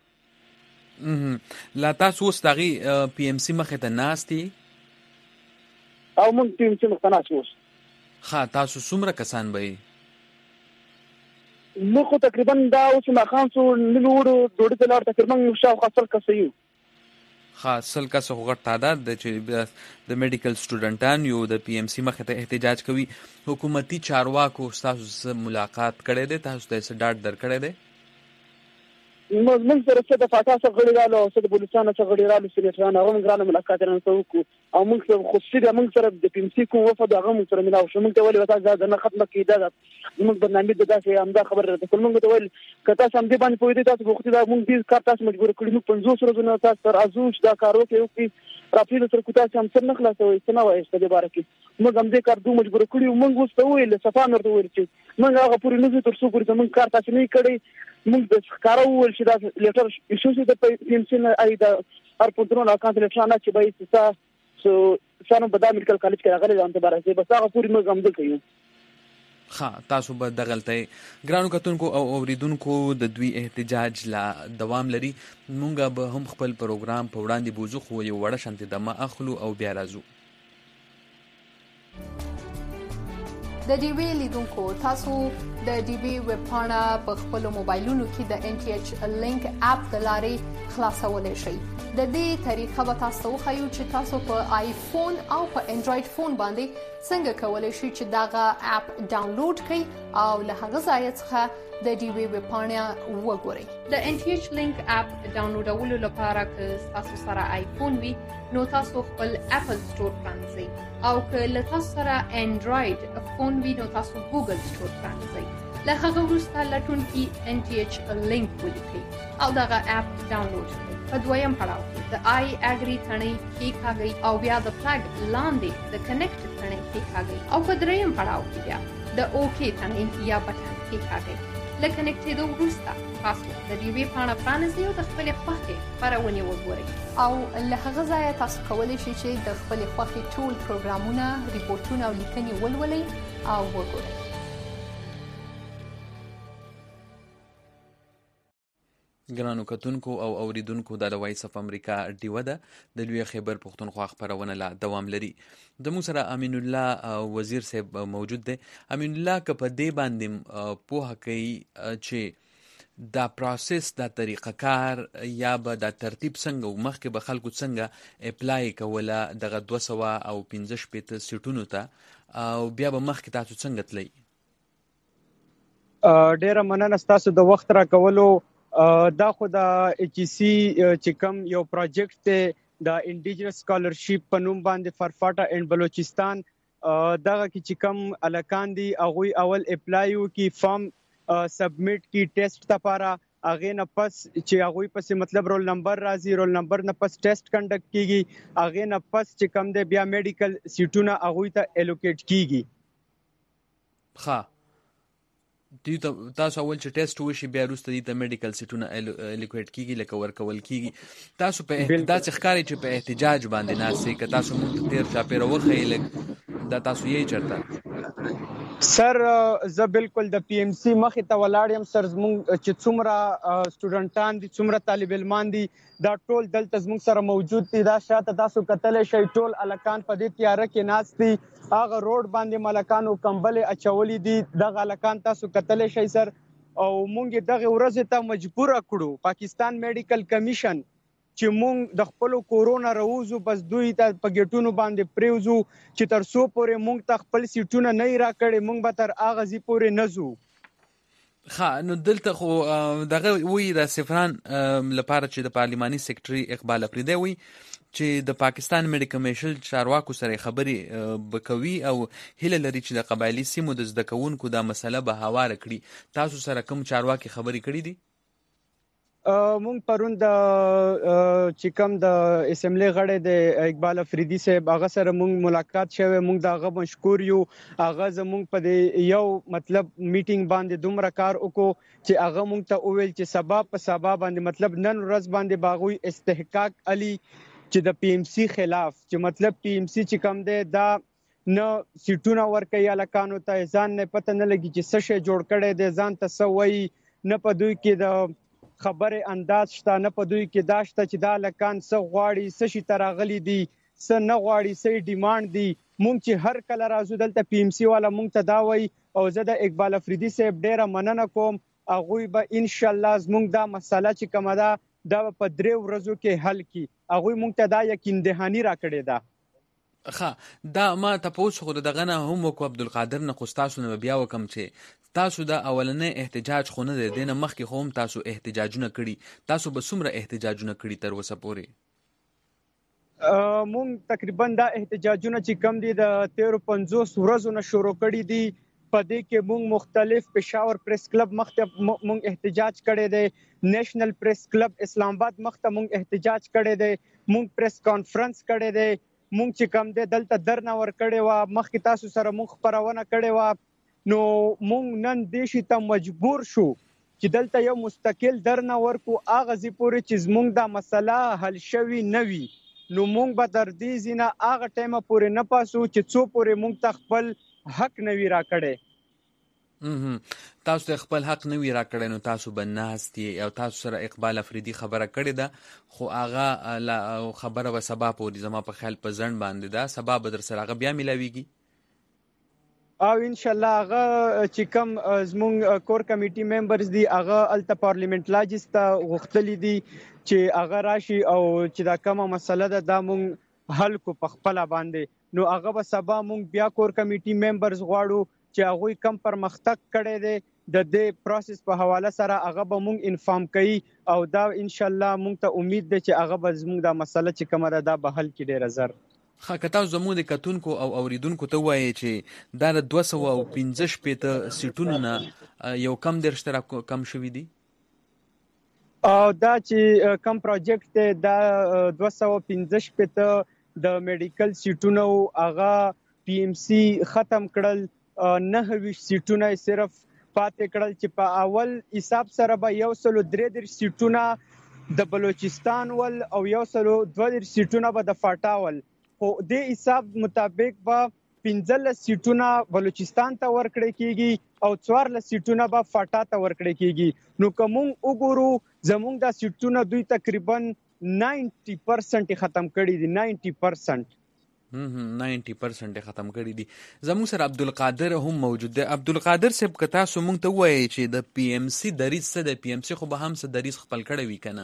لا تاسو اوس دغه PMC مخې ته ناستي او موږ PMC مخې ته ناست اوس. ها، تاسو څومره کسان به موږ تقریبا دا اوس ما خان سو نلوړو ډوډۍ ته لار تقریبا شاوخوا 100 کس یو. خاصل کس غټ تعداد چې د میډیکل سټوډنټان یو د پی ام سی مخ ته احتجاج کوي. حکومتي چارواکو تاسو سره ملاقات کړی دی؟ تاسو ته څه ډاډ درکړی دی؟ موږ سره څه د فاټا څخه غړي رالو او څه د بلوچستان څخه غړي رالو سېنیټران هغه موږ رانه ملاقات رانه وکړو او موږ سره خصوصي موږ سره د پی ام سی کوم وفد هغه موږ سره ملاو شو. موږ ته ویل وتا نه ختمه کیده موږ برنامه د داسې امدا خبره ده کوم. موږ ته ویل کته سم دې باندې پوي دي تاسو وختي دا موږ دې کار تاسو مجبور کړی. موږ 500 ورځې تاسو تر ازوش دا کارو کې راپیل سره کوتا چې هم نه خلاصوي څه نه وایي څه دې باره کې موږ هم دې کار دوه مجبور کړی. موږ اوس ته ویل صفان ورته ویل چې موږ هغه پوری نه تر څو پوری موږ کار تاسو نه کړی. موږ د ښکارا ویل چې دا لیټر ایشو چې د پی ام سی نه اې دا هر پونترون اکاونټ لیټر نه چې به ایسا سو سانو بدا میډیکل کالج کې راغلي ځان ته بارسه بس هغه پوری موږ هم دلته یو. تاسو به دغلته ګرانو کتونکو او اوریدونکو د دوی احتجاج لا دوام لري. مونږ به هم خپل پروګرام په وړاندې بوزو خو یو وړه شانتي دمه اخلو او بیا راځو. د ډي وی لیدونکو تاسو د ډي وی ویب پاڼه په خپل موبایلونو کې د ان ټي ایچ لینک اپ د لارې خلاصولای شئ. د دې طریقه به تاسو خو چې تاسو په آیفون او په انډراید فون باندې څنګه کولای شئ چې داغه اپ ډاونلوډ کړئ او له هغه ځای څخه د ډي وی ویب پاڼه وګورئ. د ان ټي ایچ لینک اپ ډاونلوډولو لپاره که تاسو سره آیفون وي نو تاسو خپل اپل سٹور پرانځئ او که له تاسو سره انډراید فون وي نو تاسو ګوګل سٹور پرانځئ. له هغه وروسته لټون کې ان ټي ایچ لینک ولیکئ او دغه اپ ډاونلوډ کړئ. په دویم پړاو کې د آی اګری ثنې کېکاږئ او بیا د فلګ لاندې د کنیکټ ثنې کېکاږئ او په دریم پړاو کې بیا د اوکی ثنې یا بټن کېکاږئ. له کنیکټېدو وروسته تاسو د ډي وی پاڼه پرانیزئ او د خپلې خوښې خپرونې وګورئ او له هغه ځایه تاسو کولی شئ چې د خپلې خوښې ټول پروګرامونه، ریپورټونه او لیکنې ولولئ او وګورئ. ګرانو کتونکو او اوریدونکو د وایس اف امریکا ډیوه ده د لوی خیبر پښتونخوا خبرونه لا دوام لري. د مو سره امین الله وزیر صاحب موجود دی. امین الله که په دې باندې پوهه کوي چې دا پروسس دا طریقه کار یا به دا ترتیب څنګه او مخکې به خلکو څنګه اپلای کوله دغه 215 سیټونو ته او بیا به مخکې تاسو څنګه تلئ؟ ډیره مننه تاسو د وخت را کولو. دا خو د ایچ سی چې کوم یو پروجیکټ ته د انډیجنس سکالرشپ په نوم باندې فرفاټا اینڈ بلوچستان دغه کې چې کوم الکان دي هغه اول اپلایو کې فارم سبمیټ کی ټیسټ لپاره هغه نه پس چې هغه پس مطلب رول نمبر راځي رول نمبر نه پس ټیسټ کنډکټ کیږي هغه نه پس چې کوم دی بیا میډیکل سیټونه هغه ته الوکیټ کیږي. تاسو اول چې ټیسټ وشي بیا وروسته د میډیکل سیټونه الوکیټ کیږي لکه ورکول کیږي. تاسو په داسې ښکاري چې په احتجاج باندې ناسې که تاسو مونږ تیر چاپیره وخیل دا تاسو یې چرته سر زه بالکل د پی ام سی مخې ته ولاړ یم سر. زموږ چې څومره سټوډنټان دي څومره طالب علمان دي دا ټول دلته زموږ سره موجود دي. دا شاته تاسو کتلی شئ ټول الکان په دې تیاره کې ناست دي. هغه روډ باندې ملکانو کمبلې اچولې دي دغه الکان تاسو کتلی شئ سر. او مونږ دغه ورځ ته مجبور کړو پاکستان میډیکل کمیشن چې مونږ د خپل کورونا روزو بس دوی ته په ګټونو باندې پریوزو چې تر څو پورې مونږ ته خپل سیټونه نه راکړي مونږ به تر هغه ځای پورې نه ځو. نو دلته خو دغه وی د سفران لپاره چې د پارلماني سیکرټري اقبال افریدی وی چې د پاکستان میډیکل کمیشن چارواکو سره خبرې بکوي او هیله لري چې د قبایلی سیمو د زده کوونکو دا مسله به هواره کړي. تاسو سره کوم چارواکي خبرې کړي دي؟ مونږ پرون د چې کوم د اسمبلی غړی د اقبال افریدی صاحب هغه سره مونږ ملاقات شوه. مونږ دا هغه مشکور یو. هغه زمونږ په دې یو مطلب میټینګ باندې دومره کار وکړو چې هغه مونږ ته وویل چې سبا په سبا باندې مطلب نن ورځ باندې باغوي استحقاق علي چې د پی ام سی خلاف چې مطلب پی ام سی چې کوم دی دا نه سیټونه ورکوي الکانو ته ځان نه پته نه لګي چې څه شی جوړ کړی دی ځان ته څه وایي نه په دوی کې د خبرې انداز شته نه په دوی کې دا شته چې دا الکان څه غواړي څه شي ته راغلي دي څه نه غواړي څه ډیمانډ دي. مونږ چې هر کله راځو دلته پی ام سی والا مونږ ته دا وایي او زه د اقبال افریدی صاحب ډیره مننه کوم. هغوی به انشاءالله زمونږ دا مسله چې کومه ده دا په 3 ورځو کې حل کی. هغوی مونږ ته دا یقین دهاني راکړې ده. دا ما تاسو خو دغه نه هم وکړو عبدالقادر نه خو تاسو نه بیا وکم چې تاسو دا اولنې احتجاج خو نه دی دینه مخکې خو هم تاسو احتجاجونه کړي تاسو به څومره احتجاجونه کړي تر اوسه پورې؟ مونږ تقریبا دا احتجاجونه چې کم دي د 13-50 ورځو نه شروع کړي دي. په دې کې مونږ مختلف پېښور پریس کلب مخته مونږ احتجاج کړی دی، نیشنل پریس کلب اسلام آباد مخته مونږ احتجاج کړی دی، مونږ پریس کانفرنس کړی دی، مونږ چې کم دی دلته درنه ورکړې وه، مخکې تاسو سره مونږ خپرونه کړې وه. نو مونږ نن دې شي ته مجبور شو چې دلته یو مستقل درنه ورکو هغه ځای پورې چې زمونږ دا مسله حل شوي نه وي. نو مونږ به تر دې ځای نه هغه ټایمه پورې نه پاسو چې څو پورې مونږ ته خپل حق نه وي راکړی. تاسو ته خپل حق نه وي راکړی نو تاسو به ناست یې او تاسو سره اقبال افریدي خبره کړې ده خو هغه خبره به سبا پورې زما په خیال په ځنډ باندې ده، سبا به در سره هغه بیا میلاویږي او انشاءالله هغه چې کوم زمونږ کور کمیټي ممبرز دي هغه هلته پارلیمنت لاجز ته غوښتلي دي چې هغه راشي او چې دا کومه مسله ده دا مونږ حل کو په خپله باندې. نو هغه به سبا مونږ بیا کور کمیټي ممبرز غواړو چې هغوی کم پرمختګ کړی دی د دې پروسس په حواله سره هغه به مونږ انفارم کوي او دا انشاءالله مونږ ته امید دی چې هغه به زمونږ دا مسله چې کومه ده دا به حل کړي ډېره زر. که تاسو زموږ د کتونکو او اوریدونکو ته ووایئ چې دا د 215 سیټونو نه یو کم دېرش تره کم شوي دي؟ دا چې کم پروجیکټ دی دا 215 د میډیکل سیټونو هغه پی ایم سی ختم کړل، 29 سیټونه صرف پاتې کړل چې په اول حساب سره به 133 سیټونه د بلوچستان ول او 132 سیټونه به د فاټا ول. خو د حساب مطابق به 15 سیټونه بلوچستان ته ورکړل کیږي او 14 سیټونه به فاټا ته ورکړل کیږي. نو کوم وګورو زموږ د سیټونه دوی تقریبا 90% ختم کړي دي. 90% 90% ختم کړي دي. زموږ سره عبدالقادر هم موجود دی. عبدالقادر صاحب که تاسو مونږ ته ووایئ چې د پی ایم سی دریځ څه دی؟ پی ایم سی خو به هم څه دریځ خپل کړی وي که نه؟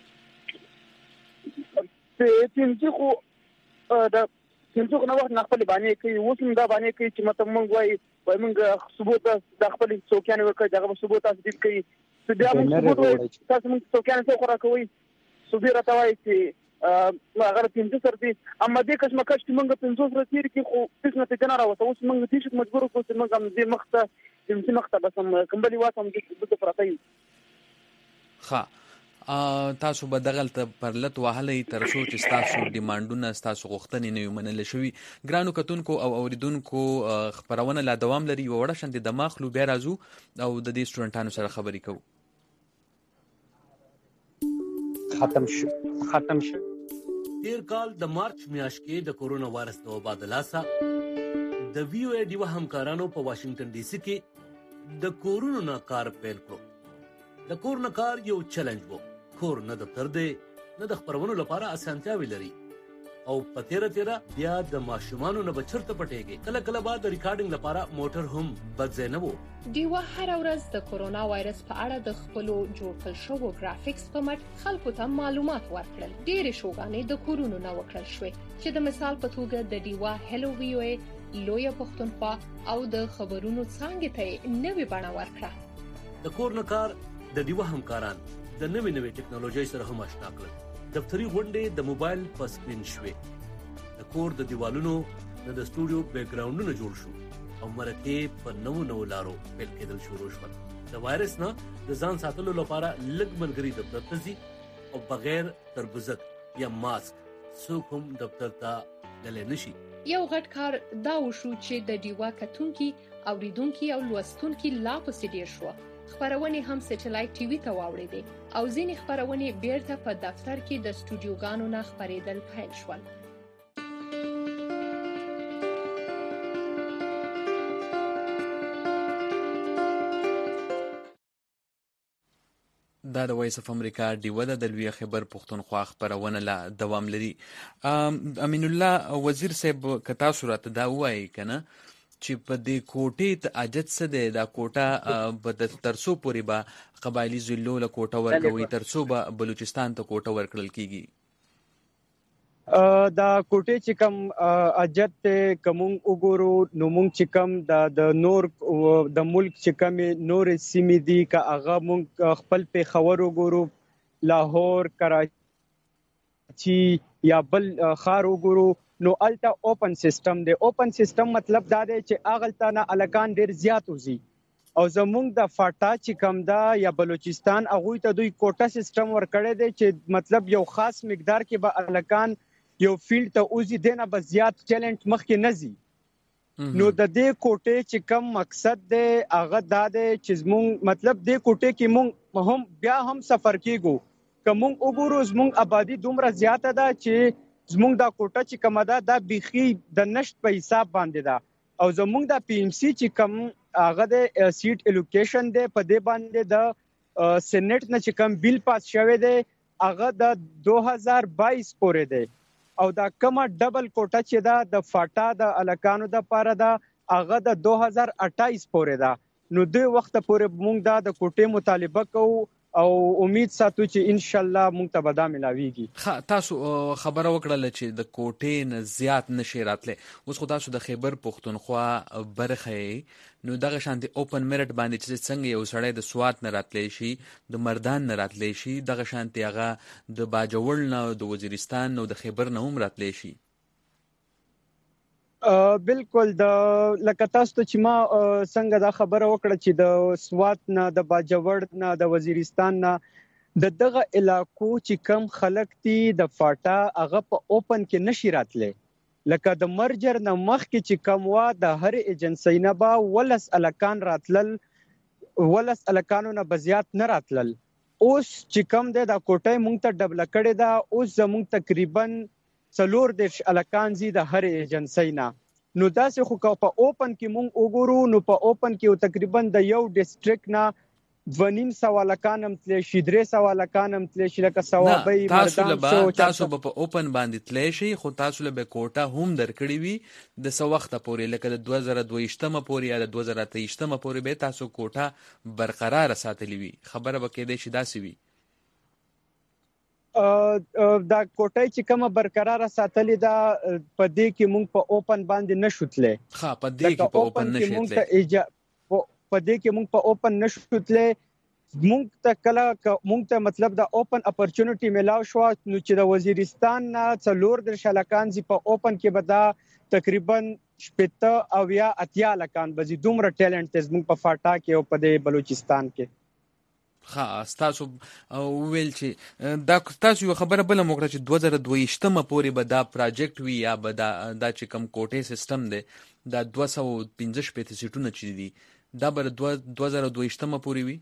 پی ایم سی خو د پی ایم سی خو نه وخت نه خپلې بانې کوي، اوس هم دا بانې کوي چې مطلب مونږ وایي مونږ ثبوت د خپلې څوکیانې ورکوي چې هغه به ثبوت تثبیت کوي. بیا مونږ ثبوت وایي تاسو مونږ څوکیانې څه خو راکوئ صوبې راته وایي چې هغه 15 سره دي، اما دې کشمکش چې مونږ 15 سره تېر کړي خو هېڅ نتیجه نه راوته. اوس مونږ دې شي مجبور کړو چې مونږ هم دې مخ ته پی ایم سی مخ ته بس هم کمبلې واچوم دلته پراته یو. تاسو به دغلته پرلت وهلی تر څو چې ستاسو ډیمانډونه ستاسو غوښتنې نه وي منل شوي. ګرانو کتونکو او اوریدونکو خپرونه لا دوام لري، یوه وړه شانتې دمه اخلو بیا راځو او د دې سټوډنټانو سره خبرې کوو. ختم شو تیر کال د مارچ میاشت کې د کورونا وایرس د وبا د لاسه د وی او ای ډیوه همکارانو په واشنگټن ډي سي کې د کورونو نه کار پیل کړو. د کور نه کار یو چیلنج وو. کور نه دفتر دی نه د خپرونو لپاره اسانتیاوې لري او په تیره بیا د ماشومانو نه به چرته پټېږي. کله کله به د ریکارډینګ لپاره موټر هم بد ځای نه وو. ډیوه هر ورځ د کورونا وایرس په اړه د خپلو جوړ کړل شوو ګرافیکس په مټ خلکو ته معلومات ورکړل. ډېرې شوګانې د کورونو نه وکړل شوې چې د مثال په توګه د ډیوه هلو وی او ای لویه پښتونخوا او د خبرونو څانګې ته نوې بڼه ورکړه. د کور نه کار د ډیوه همکاران د نوې ټکنالوژۍ سره هم آشنا کړل. دفتري غونډې د موبایل په سکرین شوې، د کور د دیوالونو نه د سټوډیو بیک ګراوندونه جوړ شو او مرکې په نوو لارو پیل کېدل شروع شول. د وایرس نه د ځان ساتلو لپاره لږ ملګري دفتر ته ځي او بغیر تربوزک یا ماسک څوک هم دفتر ته تللی نشي. یو غټ کار دا وشو چې د ډیوه کتونکي، اوریدونکي او لوستونکي لا پسې ډېر شوه. خپرونې هم سټلایټ ټي وي ته واوړېدې او ځینې خپرونې بیرته په دفتر کې د سټوډیوګانو نه خپرېدل پیل شول. دا د وایس اف امریکا ډیوه ده د لویه خیبر پښتونخوا خپرونه لا دوام لري. امین الله وزیر صاحب که تاسو راته دا ووایئ که نه چې په دې کوټې ته عجت څه دی؟ دا کوټه به تر څو پورې به قبایلي ضلعو له کوټه ورکوي، تر څو به بلوچستان ته کوټه ورکړل کیږي؟ دا کوټې چې کم اجت ته کوم وګورو نو مونږ چې کم د نور د ملک چې کم نور سیمې دي کا هغه مونږ خپل په خبر وګورو لاهور کراچي یا بل خار وګورو نو الټا اوپن سیستم دی. اوپن سیستم مطلب دا دی چې اغلتا نه الکان ډیر زیات وزي او زمونږ د فاټا چې کم دا یا بلوچستان هغه ته دوی کوټا سیستم ورکړی دی چې مطلب یو خاص مقدار کې به الکان یو فیلډ ته اوزي دینه به زیات ټیلنٹ مخکې نزي. نو د دې کوټې چې کم مقصد دی هغه دا دی چې زمونږ مطلب دې کوټې کې مونږ هم بیا هم سفر کیږو کوم وګورو زمونږ آبادی دومره زیاته ده چې زمونږ دا کوټه چې کومه ده دا بيخي د نشټ په حساب باندې ده او زمونږ د پی ام سی چې کوم هغه د سیټ الوکیشن دی په دې باندې د سېنات نه چې کوم بیل پاس شوی دی هغه د 2022 پورې دی او دا کومه ډبل کوټه چې دا د فاټا د الکانو د پاره دا هغه د 2028 پورې دا. نو دوی وخت پورې موږ دا د کوټې مطالبه کوو او امید ساتو چې ان شاء الله موږ ته به دا ملاويږي. تاسو خبره وکړه چې د کوټې نه زیات نشي راتله اوس خو تاسو د خیبر پښتونخوا برخه نو دغه شانتي اوپن میرټ باندې چې څنګه یو سړی د سوات نه راتلی شي د مردان نه راتلی شي دغه شانتي هغه د باجوړ نه د وزیرستان نو د خیبر نه هم راتلی شي. بالکل د لکه تاسو ته چې ما څنګه دا خبره وکړه چې د سوات نه د باجوړ نه د وزیرستان نه د دغه علاقو چې کم خلک دي د فاټا هغه په اوپن کې نشي راتله لکه د مرجر نه مخ کې چې کم وا د هر ایجنسی نه با ولس الکان راتلل ولس الکانو نه بزیات نه راتلل. اوس چې کم ده د کوټه مونږ ته ډبل کړي دا اوس زمونږ تقریبا 40 الکان زی د هر ایجنسی نه نو داسې خو په اوپن کې مونږ وګورو نو په اوپن کې تقریبا د یو ډیسټریکټ نه 200 الکان هم تل شي 300 الکان هم تل شي لکه ثوابي مردان تاسو په اوپن باندې تل شي خو تاسو له کوټه هم درکړی وي د سو وخت پورې لکه د 2022 پورې یا د 2023 پورې به تاسو کوټه برقرار ساتلی وي خبره وکړي شي داسې وي. دا کوټه چې کومه برقرار ساتلې دا په دې کې مونږ په اوپن باندې نشوتله. ها په دې کې په اوپن نشوتله په دې کې مونږ په اوپن نشوتله مونږ ته کله مونږ ته مطلب دا اوپن اپورچونټی ملاو شو نو چې د وزیرستان نه 4 شلکان زی په اوپن کې بدا تقریبا 70 او یا 80 لکان بزي دومره ټیلنټ زموږ په فاټا کې او په بلوچستان کې. تاسو ویل چې دا تاسو یو خبره بل موکړه چې 2022 پورې به دا پروجیکټ وی یا به دا چې کم کوټې سیستم دی دا 215 سیټونه چي دي دا بر 2022 پورې وی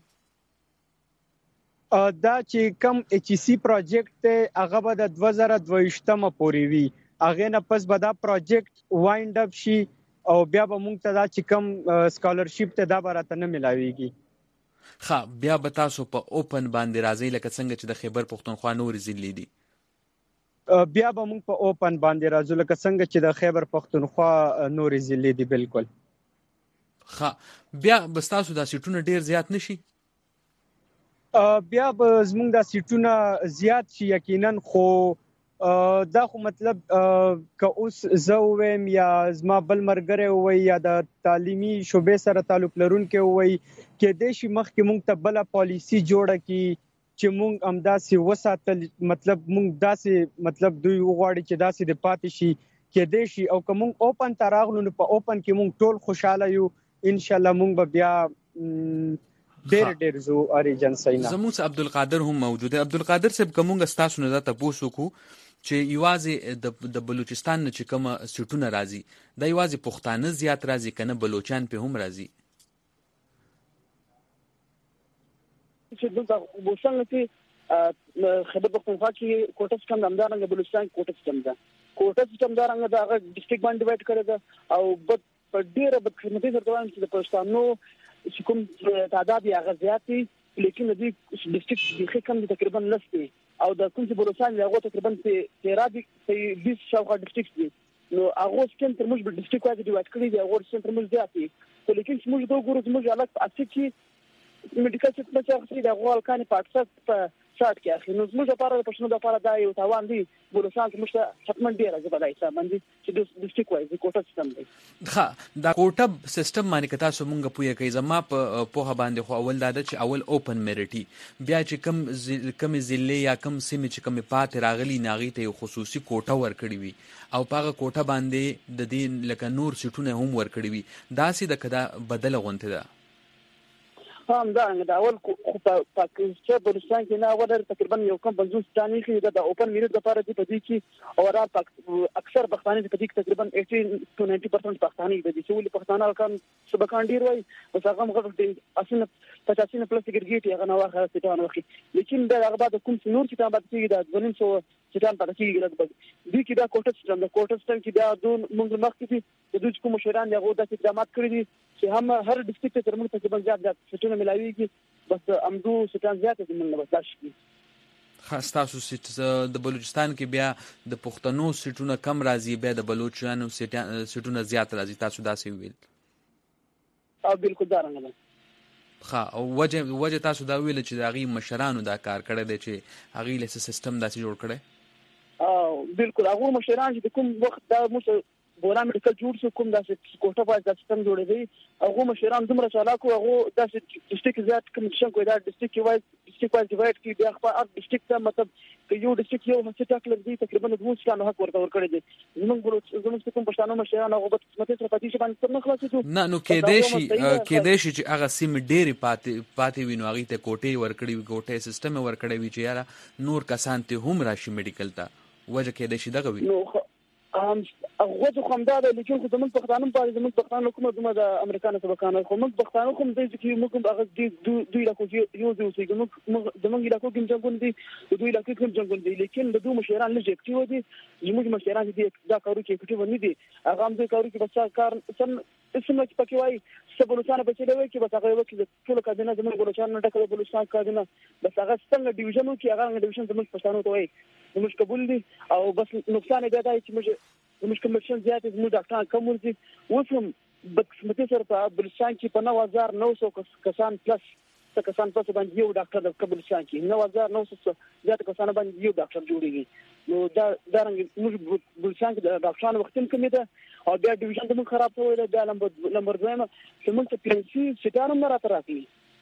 دا چې کم ایچ سی پروجیکټ ته هغه به د 2022 پورې وی هغه نه پس به دا پروجیکټ وایند اپ شي او بیا به موږ ته دا چې کم سکالرشپ ته دا برته نه ملاويږي. بیا به تاسو په اوپن باندې راځي لکه څنګه چې د خیبر پښتونخوا نور ضلع دي بیا به موږ په اوپن باندې راځو لکه څنګه چې د خیبر پښتونخوا نور ضلع دي. بالکل بیا به تاسو د سیټونو ډیر زیات نشي بیا به زموږ د سیټونو زیات شي یقینا خو دا خو مطلب که اوس زه ویم یا زما بل مرګره وای یا د تعلیمي شوبې سره تعلق لرونکي وای کې د شي مخ کې مونږ ته بل پالیسی جوړه کی چې مونږ امداسي وساتل مطلب مونږ داسې مطلب دوی وغواړي چې داسې د پاتې شي کې د شي او کوم اوپن تراغلو نو په اوپن کې مونږ ټول خوشاله یو ان شاء الله مونږ به بیا ډېر زو اریجنسی نه. زموږ عبدالقادر هم موجود دی. عبدالقادر صاحب کومه تاسو نه دا تاسو کو چې یوازې د بلوچستان نه چې کوم سیټونه راځي دا یوازې پښتانه زیات راځي کنه بلوچستان په هم راځي چې د بوشنګ کې خیبر پختونخوا کې کوټه سیستم دمدارنګ بلوچستان کوټه سیستم ده کوټه سیستم دارنګ دا ډیسټریکټ باندې ډیوایډ کړی ده او په ډیره بدخدمتي سره روان چې د پښتنو چې کوم تعداد یې هغه زیات دي لیکن د ډیسټریکټ د کم تقریبا لسته او د کوم چې بلوچستان هغه تقریبا 13 دي 20 شاوخوا ډیسټریکټ دي نو هغه څنګه تر موږ ډیسټریکټ واګه ډیوایډ کړی دی هغه څنګه تر موږ زیات دي لیکن موږ دوه ګورو موږ الګ اصلي کې میډیکل سیستم چې هغه د غوال کاني پاکستان په سات کې اخی. نو زموږ لپاره د پښتنو لپاره دا یو تاوان دی. بلوچستان کې موږ حتما ډیر ځبلای حساب باندې چې د ډیسټریکټ وایز کوټه سیستم دی. ښه دا کوټه سیستم باندې که تاسو مونږ پوهه کوي زما په پوهه باندې خو اول دا ده چې اول اوپن میریټي بیا چې کم ضلع یا کم سیمې چې کم پاتې راغلي ناغي ته یو خصوصي کوټه ورکړي وي او پاغه کوټه باندې د دې لکه نور سیټونه هم ورکړي وي. داسې د کدا بدله غونته ده هم دا اول خو په بلوچستان کې نه ودر تقریبا یو کم 50 ثانیې کې د اوپن میریټ لپاره دی په دې کې او را اکثر پښتانه په دې کې تقریبا 80 to 90% پښتانه دي چې ولې پښتانه کم سبکان ډیر وای او هغه مغرب دي اصلا 50 پلس ګرګیټ هغه نو واخره ستان وخی لیکن دا هغه بعد کوم نور چې تاسو کې دا ځنیم سو چې تاسو پاتې کېږي لږ دي کې دا کوټه سیستم د کوټه سیستم کې دا دون موږ مخکې دي د دوی کوم مشران دغه د اقدامات کړی دي چې هم هر ډیسټریکټ تر موږ تقریبا زیات سټونه ملاويږي بس امدو سټان زیات دي موږ بس داشتي. خاص تاسو د بلوچستان کې بیا د پښتنو سټونه کم راځي بیا د بلوچستانو سټونه زیات راځي تاسو داسې ویل. او بالکل دا رنګ ده. ښه او وجه تاسو دا ویل چې د هغې مشرانو دا کار کړی دی چې هغې له سیستم داسې جوړ کړی. بالکل هغه مشران چې کوم وخت دا موږ بورا میډیکل جوړ شو کوم داسې کوټه وایي دا سیستم جوړېدی هغه مشران دومره چالاکو هغه داسې ډیسټریکټ زیات کوم څنګه دا ډیسټریکټ وایي ډیوایډ کی بیا خپل هر ډیسټریکټ ته مطلب که یو ډیسټریکټ یو هڅه ټاکل دی تقریبا د 2 ځانو حق ورته ورکړی دی. زموږ کوم پښتانه مشران هغه په قسمت سره پاتې شي باندې نه خلاصېدو. نه نو کېدای شي چې هغه سیم ډېری پاتې وي نو هغې ته کوټې ورکړي وي کوټې سیستم ورکړی وي چې یاره نور کسان ته هم راشي میډیکل ته وجه کېدای شي دغه وي. هغه خو همدا ده لیکن خو زموږ پښتانه په زموږ پښتانه کومه د امریکانو سبکانه خو موږ پښتانه کوم د چې موږ هغه دوی علاقو کې یو ځای اوسېږو زموږ علاقو کې جنګون دي د دوی علاقو کې جنګون دي لیکن د دوی مشران نه اکټیو دي زموږ مشران دي دا کارو کې اکټیو نه دي هغه هم د کارو کې بچا کار سم اسمه چې پکې وایي سبلوچان په چیرې وایي چې بس هغه وکړي ټول کابینه زموږ بلوچستان نه ډکه بلوچستان کابینه بس هغه څنګه ډیویژن کې هغه ډیویژن زموږ پښتانه ته وایي زموږ قبول دي او بس نقصان دی دا چې موږ کمرشن زیات زموږ ډاکټران کم ورځي اوس هم بقسمتي سره په بلوچستان کې په 9900 کسان پلس کسان پس باندې یو ډاکټر د بلوچستان کې 9900 زیات کسان باندې یو ډاکټر جوړیږي نو دا رنګ موږ بلوچستان کې د ډاکټرانو وخت هم کمی ده او بیا ډیویژن د موږ خراب شوی دی دا نمبر 2 چې موږ ته پرنسي سټانم نه راځي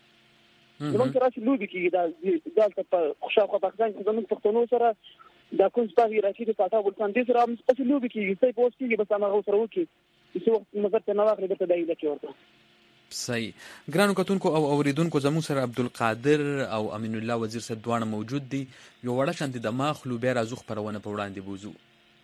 موږ سره چې لوبي کېږي دا په خوشاله پاکستان کې زموږ پښتنو سره دا کوم سپاهي راځي د پاټا بلوچستان دې سره هم په لوبي کېږي څه پوسټ کېږي بس هغه سره وکړي چې وخت مزه ته نه واخلي به تدای لکه ورته صحیح. ګرانو کتونکو او اوریدونکو زموږ سره عبدالقادر او امین الله وزیر صاحب دواړه موجود دي یو وړه شانتي د ماخلو بیا راځو خپرونه په وړاندې بوزو.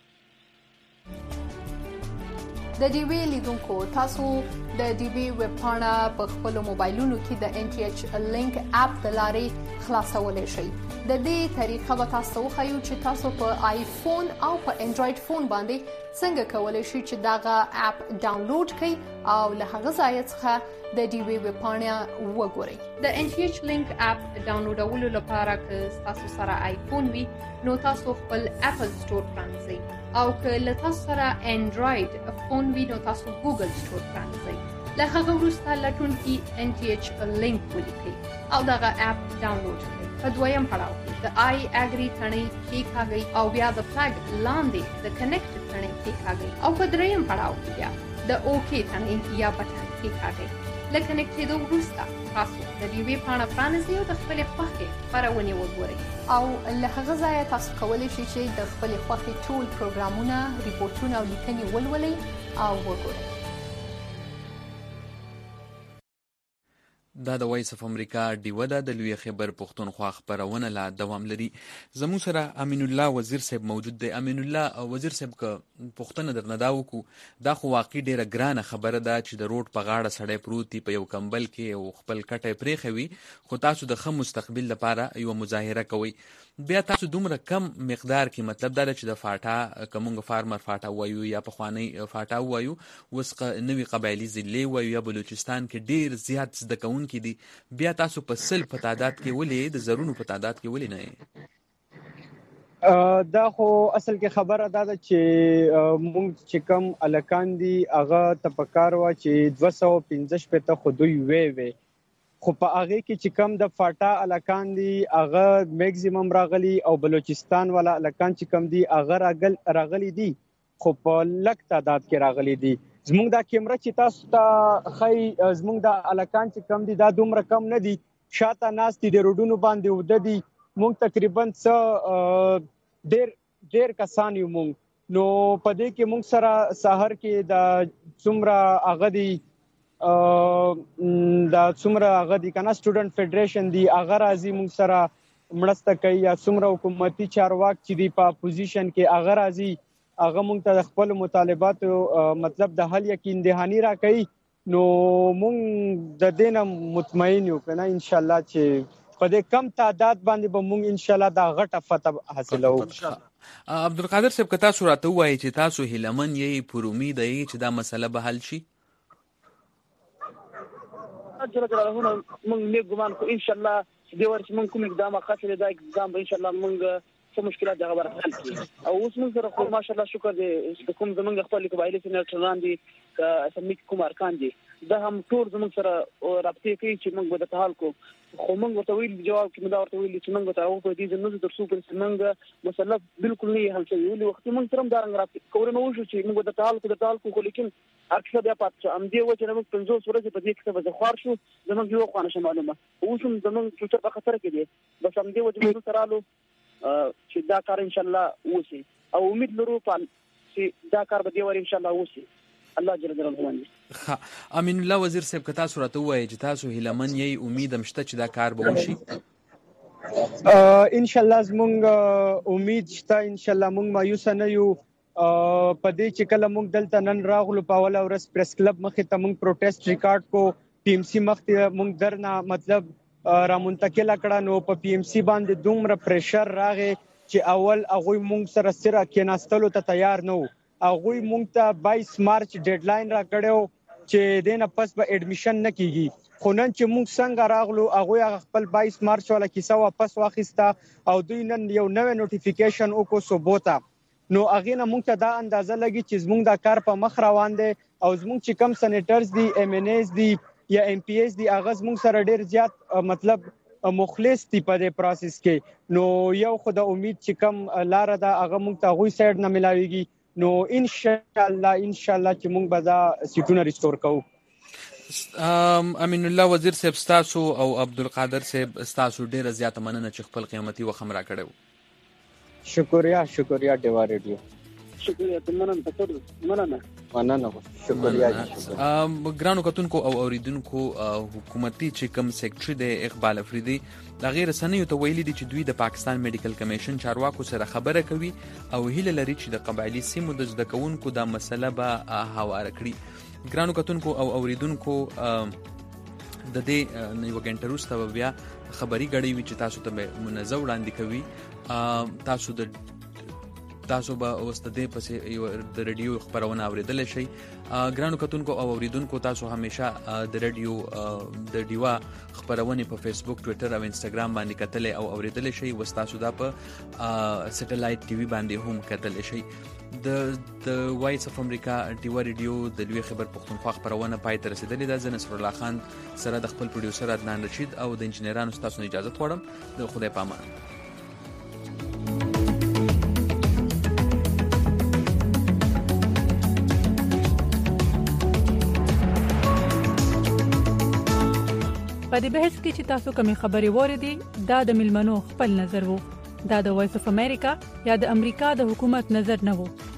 د ډي وی لیدونکو تاسو د ډي وی ویب پاڼه په خپل موبایلونو کې د ان ټي ایچ لینک اپ د لارې خلاصولای شئ. د دې طریقه به تاسو خو چې تاسو په آیفون او په انډراید فون باندې څنګه کولای شئ چې داغه اپ ډاونلوډ کړئ او له هغه ځای څخه د ډي وی ویب پاڼه وګورئ. د ان ټي ایچ لینک اپ ډاونلوډولو لپاره که تاسو سره آیفون وي نو تاسو خپل اپل سٹور پرانځئ او که له تاسو سره انډراید فون وي نو تاسو ګوګل سٹور پرانځئ. له هغه وروسته لټون کې ان ټي ایچ لینک ولیکئ او دغه اپ ډاونلوډ کړئ. په دویم پړاو کې د آی اګری ثنې کلیکاږئ او بیا د فلګ لاندې د کنیکټ ثنې کلیکاږئ او په دریم پړاو کې بیا د اوکی ثنې یا بټن کلیکاږئ. له کنیکټ کېدو وروسته تاسو د ډي وی پاڼه پرانیزئ او د خپلې خوښې خپرونې وګورئ او له هغه ځایه تاسو کولی شئ چې د خپلې خوښې ټول پروګرامونه ریپورټونه او لیکنې ولولئ او وګورئ. دا د وایس اف امریکا ډیوه ده د لوی خیبر پښتونخوا خپرونه لا دوام لري. زموږ سره امین الله وزیر صاحب موجود دی. امین الله وزیر صاحب که پښتنه درنه دا وکړو دا خو واقعي ډیره ګرانه خبره ده چې د روډ په غاړه سړی پروت دی په یو کمبل کې او خپل کټی پرېښی وي خو تاسو د ښه مستقبل لپاره یوه مظاهره کوئ. بیا تاسو دومره کم مقدار کې مطلب دا ده چې د فاټا که مونږ فارمر فاټا وایو یا پخوانی فاټا وایو اوس نوي قبایلي ضلعې وایو یا بلوچستان کې ډیر زیات زده کوونکي دي بیا تاسو په 100 په تعداد کې ولې د زرونو په تعداد کې ولې نه دا خو اصل کې خبره دا ده چې مونږ چې کم الکان دي هغه تپکار وا چې 215 په ته خو دوی وې خو په هغه کې چې کم د فاټا الکان دي هغه میکسیمم راغلي او بلوچستان والا الکان چې کم دي هغه راغلي دي خو په لک تعداد کې راغلي دي. زموږ دا کیمرا چې تاسو ته خی زموږ د الکان چې کم دي دا دومره کم نه دي شاته ناس دي د روډونو باندې وده دي موږ تقریبا ډېر کسان یو موږ نو په دې کې موږ سره سحر کې د څومره هغه دي دا څومره هغه دي کنه سټوډنټ فدریشن دي هغه راځي موږ سره مرسته کوي یا څومره حکومتي چارواک چې دي په اپوزیشن کې هغه راځي هغه موږ ته خپل مطالبات مطلب د حل یقین دهانی را کوي نو موږ د دینه مطمئن یو کنه ان شاء الله چې په دې کم تعداد باندې به موږ ان شاء الله دا غټه فتح حاصلو. عبدالقادر صاحب که تاسو راته وایي چې تاسو هیلمن یې پر امید یې چې دا مسله به حل شي؟ جل جلاله موږ نیک ګمان کو ان شاء الله دې ورځ موږ کوم اقدام خاصه دا اقدام ان شاء الله موږ څه مشکلات دغه برحل کی او اوس موږ سره خو ماشاء الله شکر دې کوم زمونږ خپل قبایلی سېنیټران دي سمې کوم ارکان دي دا هم ټول زمونږ سره رابطه کوي چې موږ به د حال کو خو موږ ورته ویل جواب کې مدا ورته ویل چې موږ ته او په دې زموږ د څو پر موږ مسله بالکل نه حل شوی ویل وخت موږ سره دا رنګ راځي کورنه وشو چې موږ د حال کو لیکن اکثر بیا پات ام دی و چې موږ 50 ورځې په دې کې څه خوار شو زموږ یو خوانه معلومه اوس هم زموږ فیوچر په خطر کې دي بس ام دی و چې موږ سره الو چې دا کار ان شاء الله وشي او امید لرو چې دا کار به دی ور ان شاء الله وشي الله جل جلاله باندې. امین الله وزیر صاحب که تاسو راته وایي چې تاسو هیلمن یې امید مشته چې دا کار به وشي؟ ان شاء الله زموږ امید شته ان شاء الله موږ مایوس نه یو په دې چې کله موږ دلته نن راغلو په اوله ورځ پریس کلب مخې ته موږ پروټیسټ ریکارډ کو پی ام سی مخې موږ درنه مطلب را منتقل کړه نو په پی ام سی باندې دومره پریشر راغی چې اول هغه موږ سره کېناستلو ته تیار نه وو هغه موږ ته 22 مارچ ډیډلاین را کړو چې دینه پس به اډمیشن نه کیږي خو نن چې موږ څنګه راغلو هغه خپل 22 مارچ والا کیسه واپس واخیسته او دوی نن یو نوې نوټیفیکیشن وکړو صوبوتا نو هغه نه موږ ته دا اندازه لګي چې زموږ دا کار په مخ روان دي او زموږ چې کم سېنیټرز دي ایم ان ایز دي یا ایم پی ایس دي هغه زموږ سره ډیر زیات مطلب مخلص دي په دې پروسس کې نو یو خدای امید چې کم لار ده هغه موږ ته غوي سایډ نه ملاويږي نو ان شاء الله چې موږ به دا سیټونه ریسټور کوو. امین الله وزیر صاحب تاسو او عبدالقادر صاحب تاسو ډیره زیاته مننه چې خپل قیمتي وخت را کړو. شکریا ډیوا ریډیو شکریا مننه شکریا. ګرانو کتونکو او اوریدونکو حکومتي چې کوم سیکټری د اقبال افریدي د غیر رسنیو ته ویلي دي چې دوی د پاکستان میډیکل کمیشن چارواکو سره خبره کوي او هیله لري چې د قبایلی سیمو د زده کوونکو دا مسله به هواره کړي. ګرانو کتونکو او اوریدونکو د دې یو غنټه وروسته بیا خبري غړي وي چې تاسو ته منظم وړاندې کوي تاسو به اوس د دې پسې د رادیو خبرونه اوریدل شي. ګرانو کتونکو او اوریدونکو تاسو همیشه د رادیو د ډیوا خبرونه په فیسبوک ټوئیټر او انستګرام باندې کتل او اوریدل شي وستاسو دا په سټلایټ ټي وي باندې هم کتل شي. د وایس اف امریکا ډیوا رادیو د لوی خبر پښتونخوا خبرونه پای ته رسیدلې ده. زه نصر الله خان سره د خپل پروډوسر عدنان رشید او د انجنیرانو تاسو نه اجازه غواړم. د خدای په امان. په دې بحث کې چې تاسو کومې خبرې واردې دا د ملمنو خپل نظر وو دا د وایس اف امریکا یا د امریکا د حکومت نظر نه وو.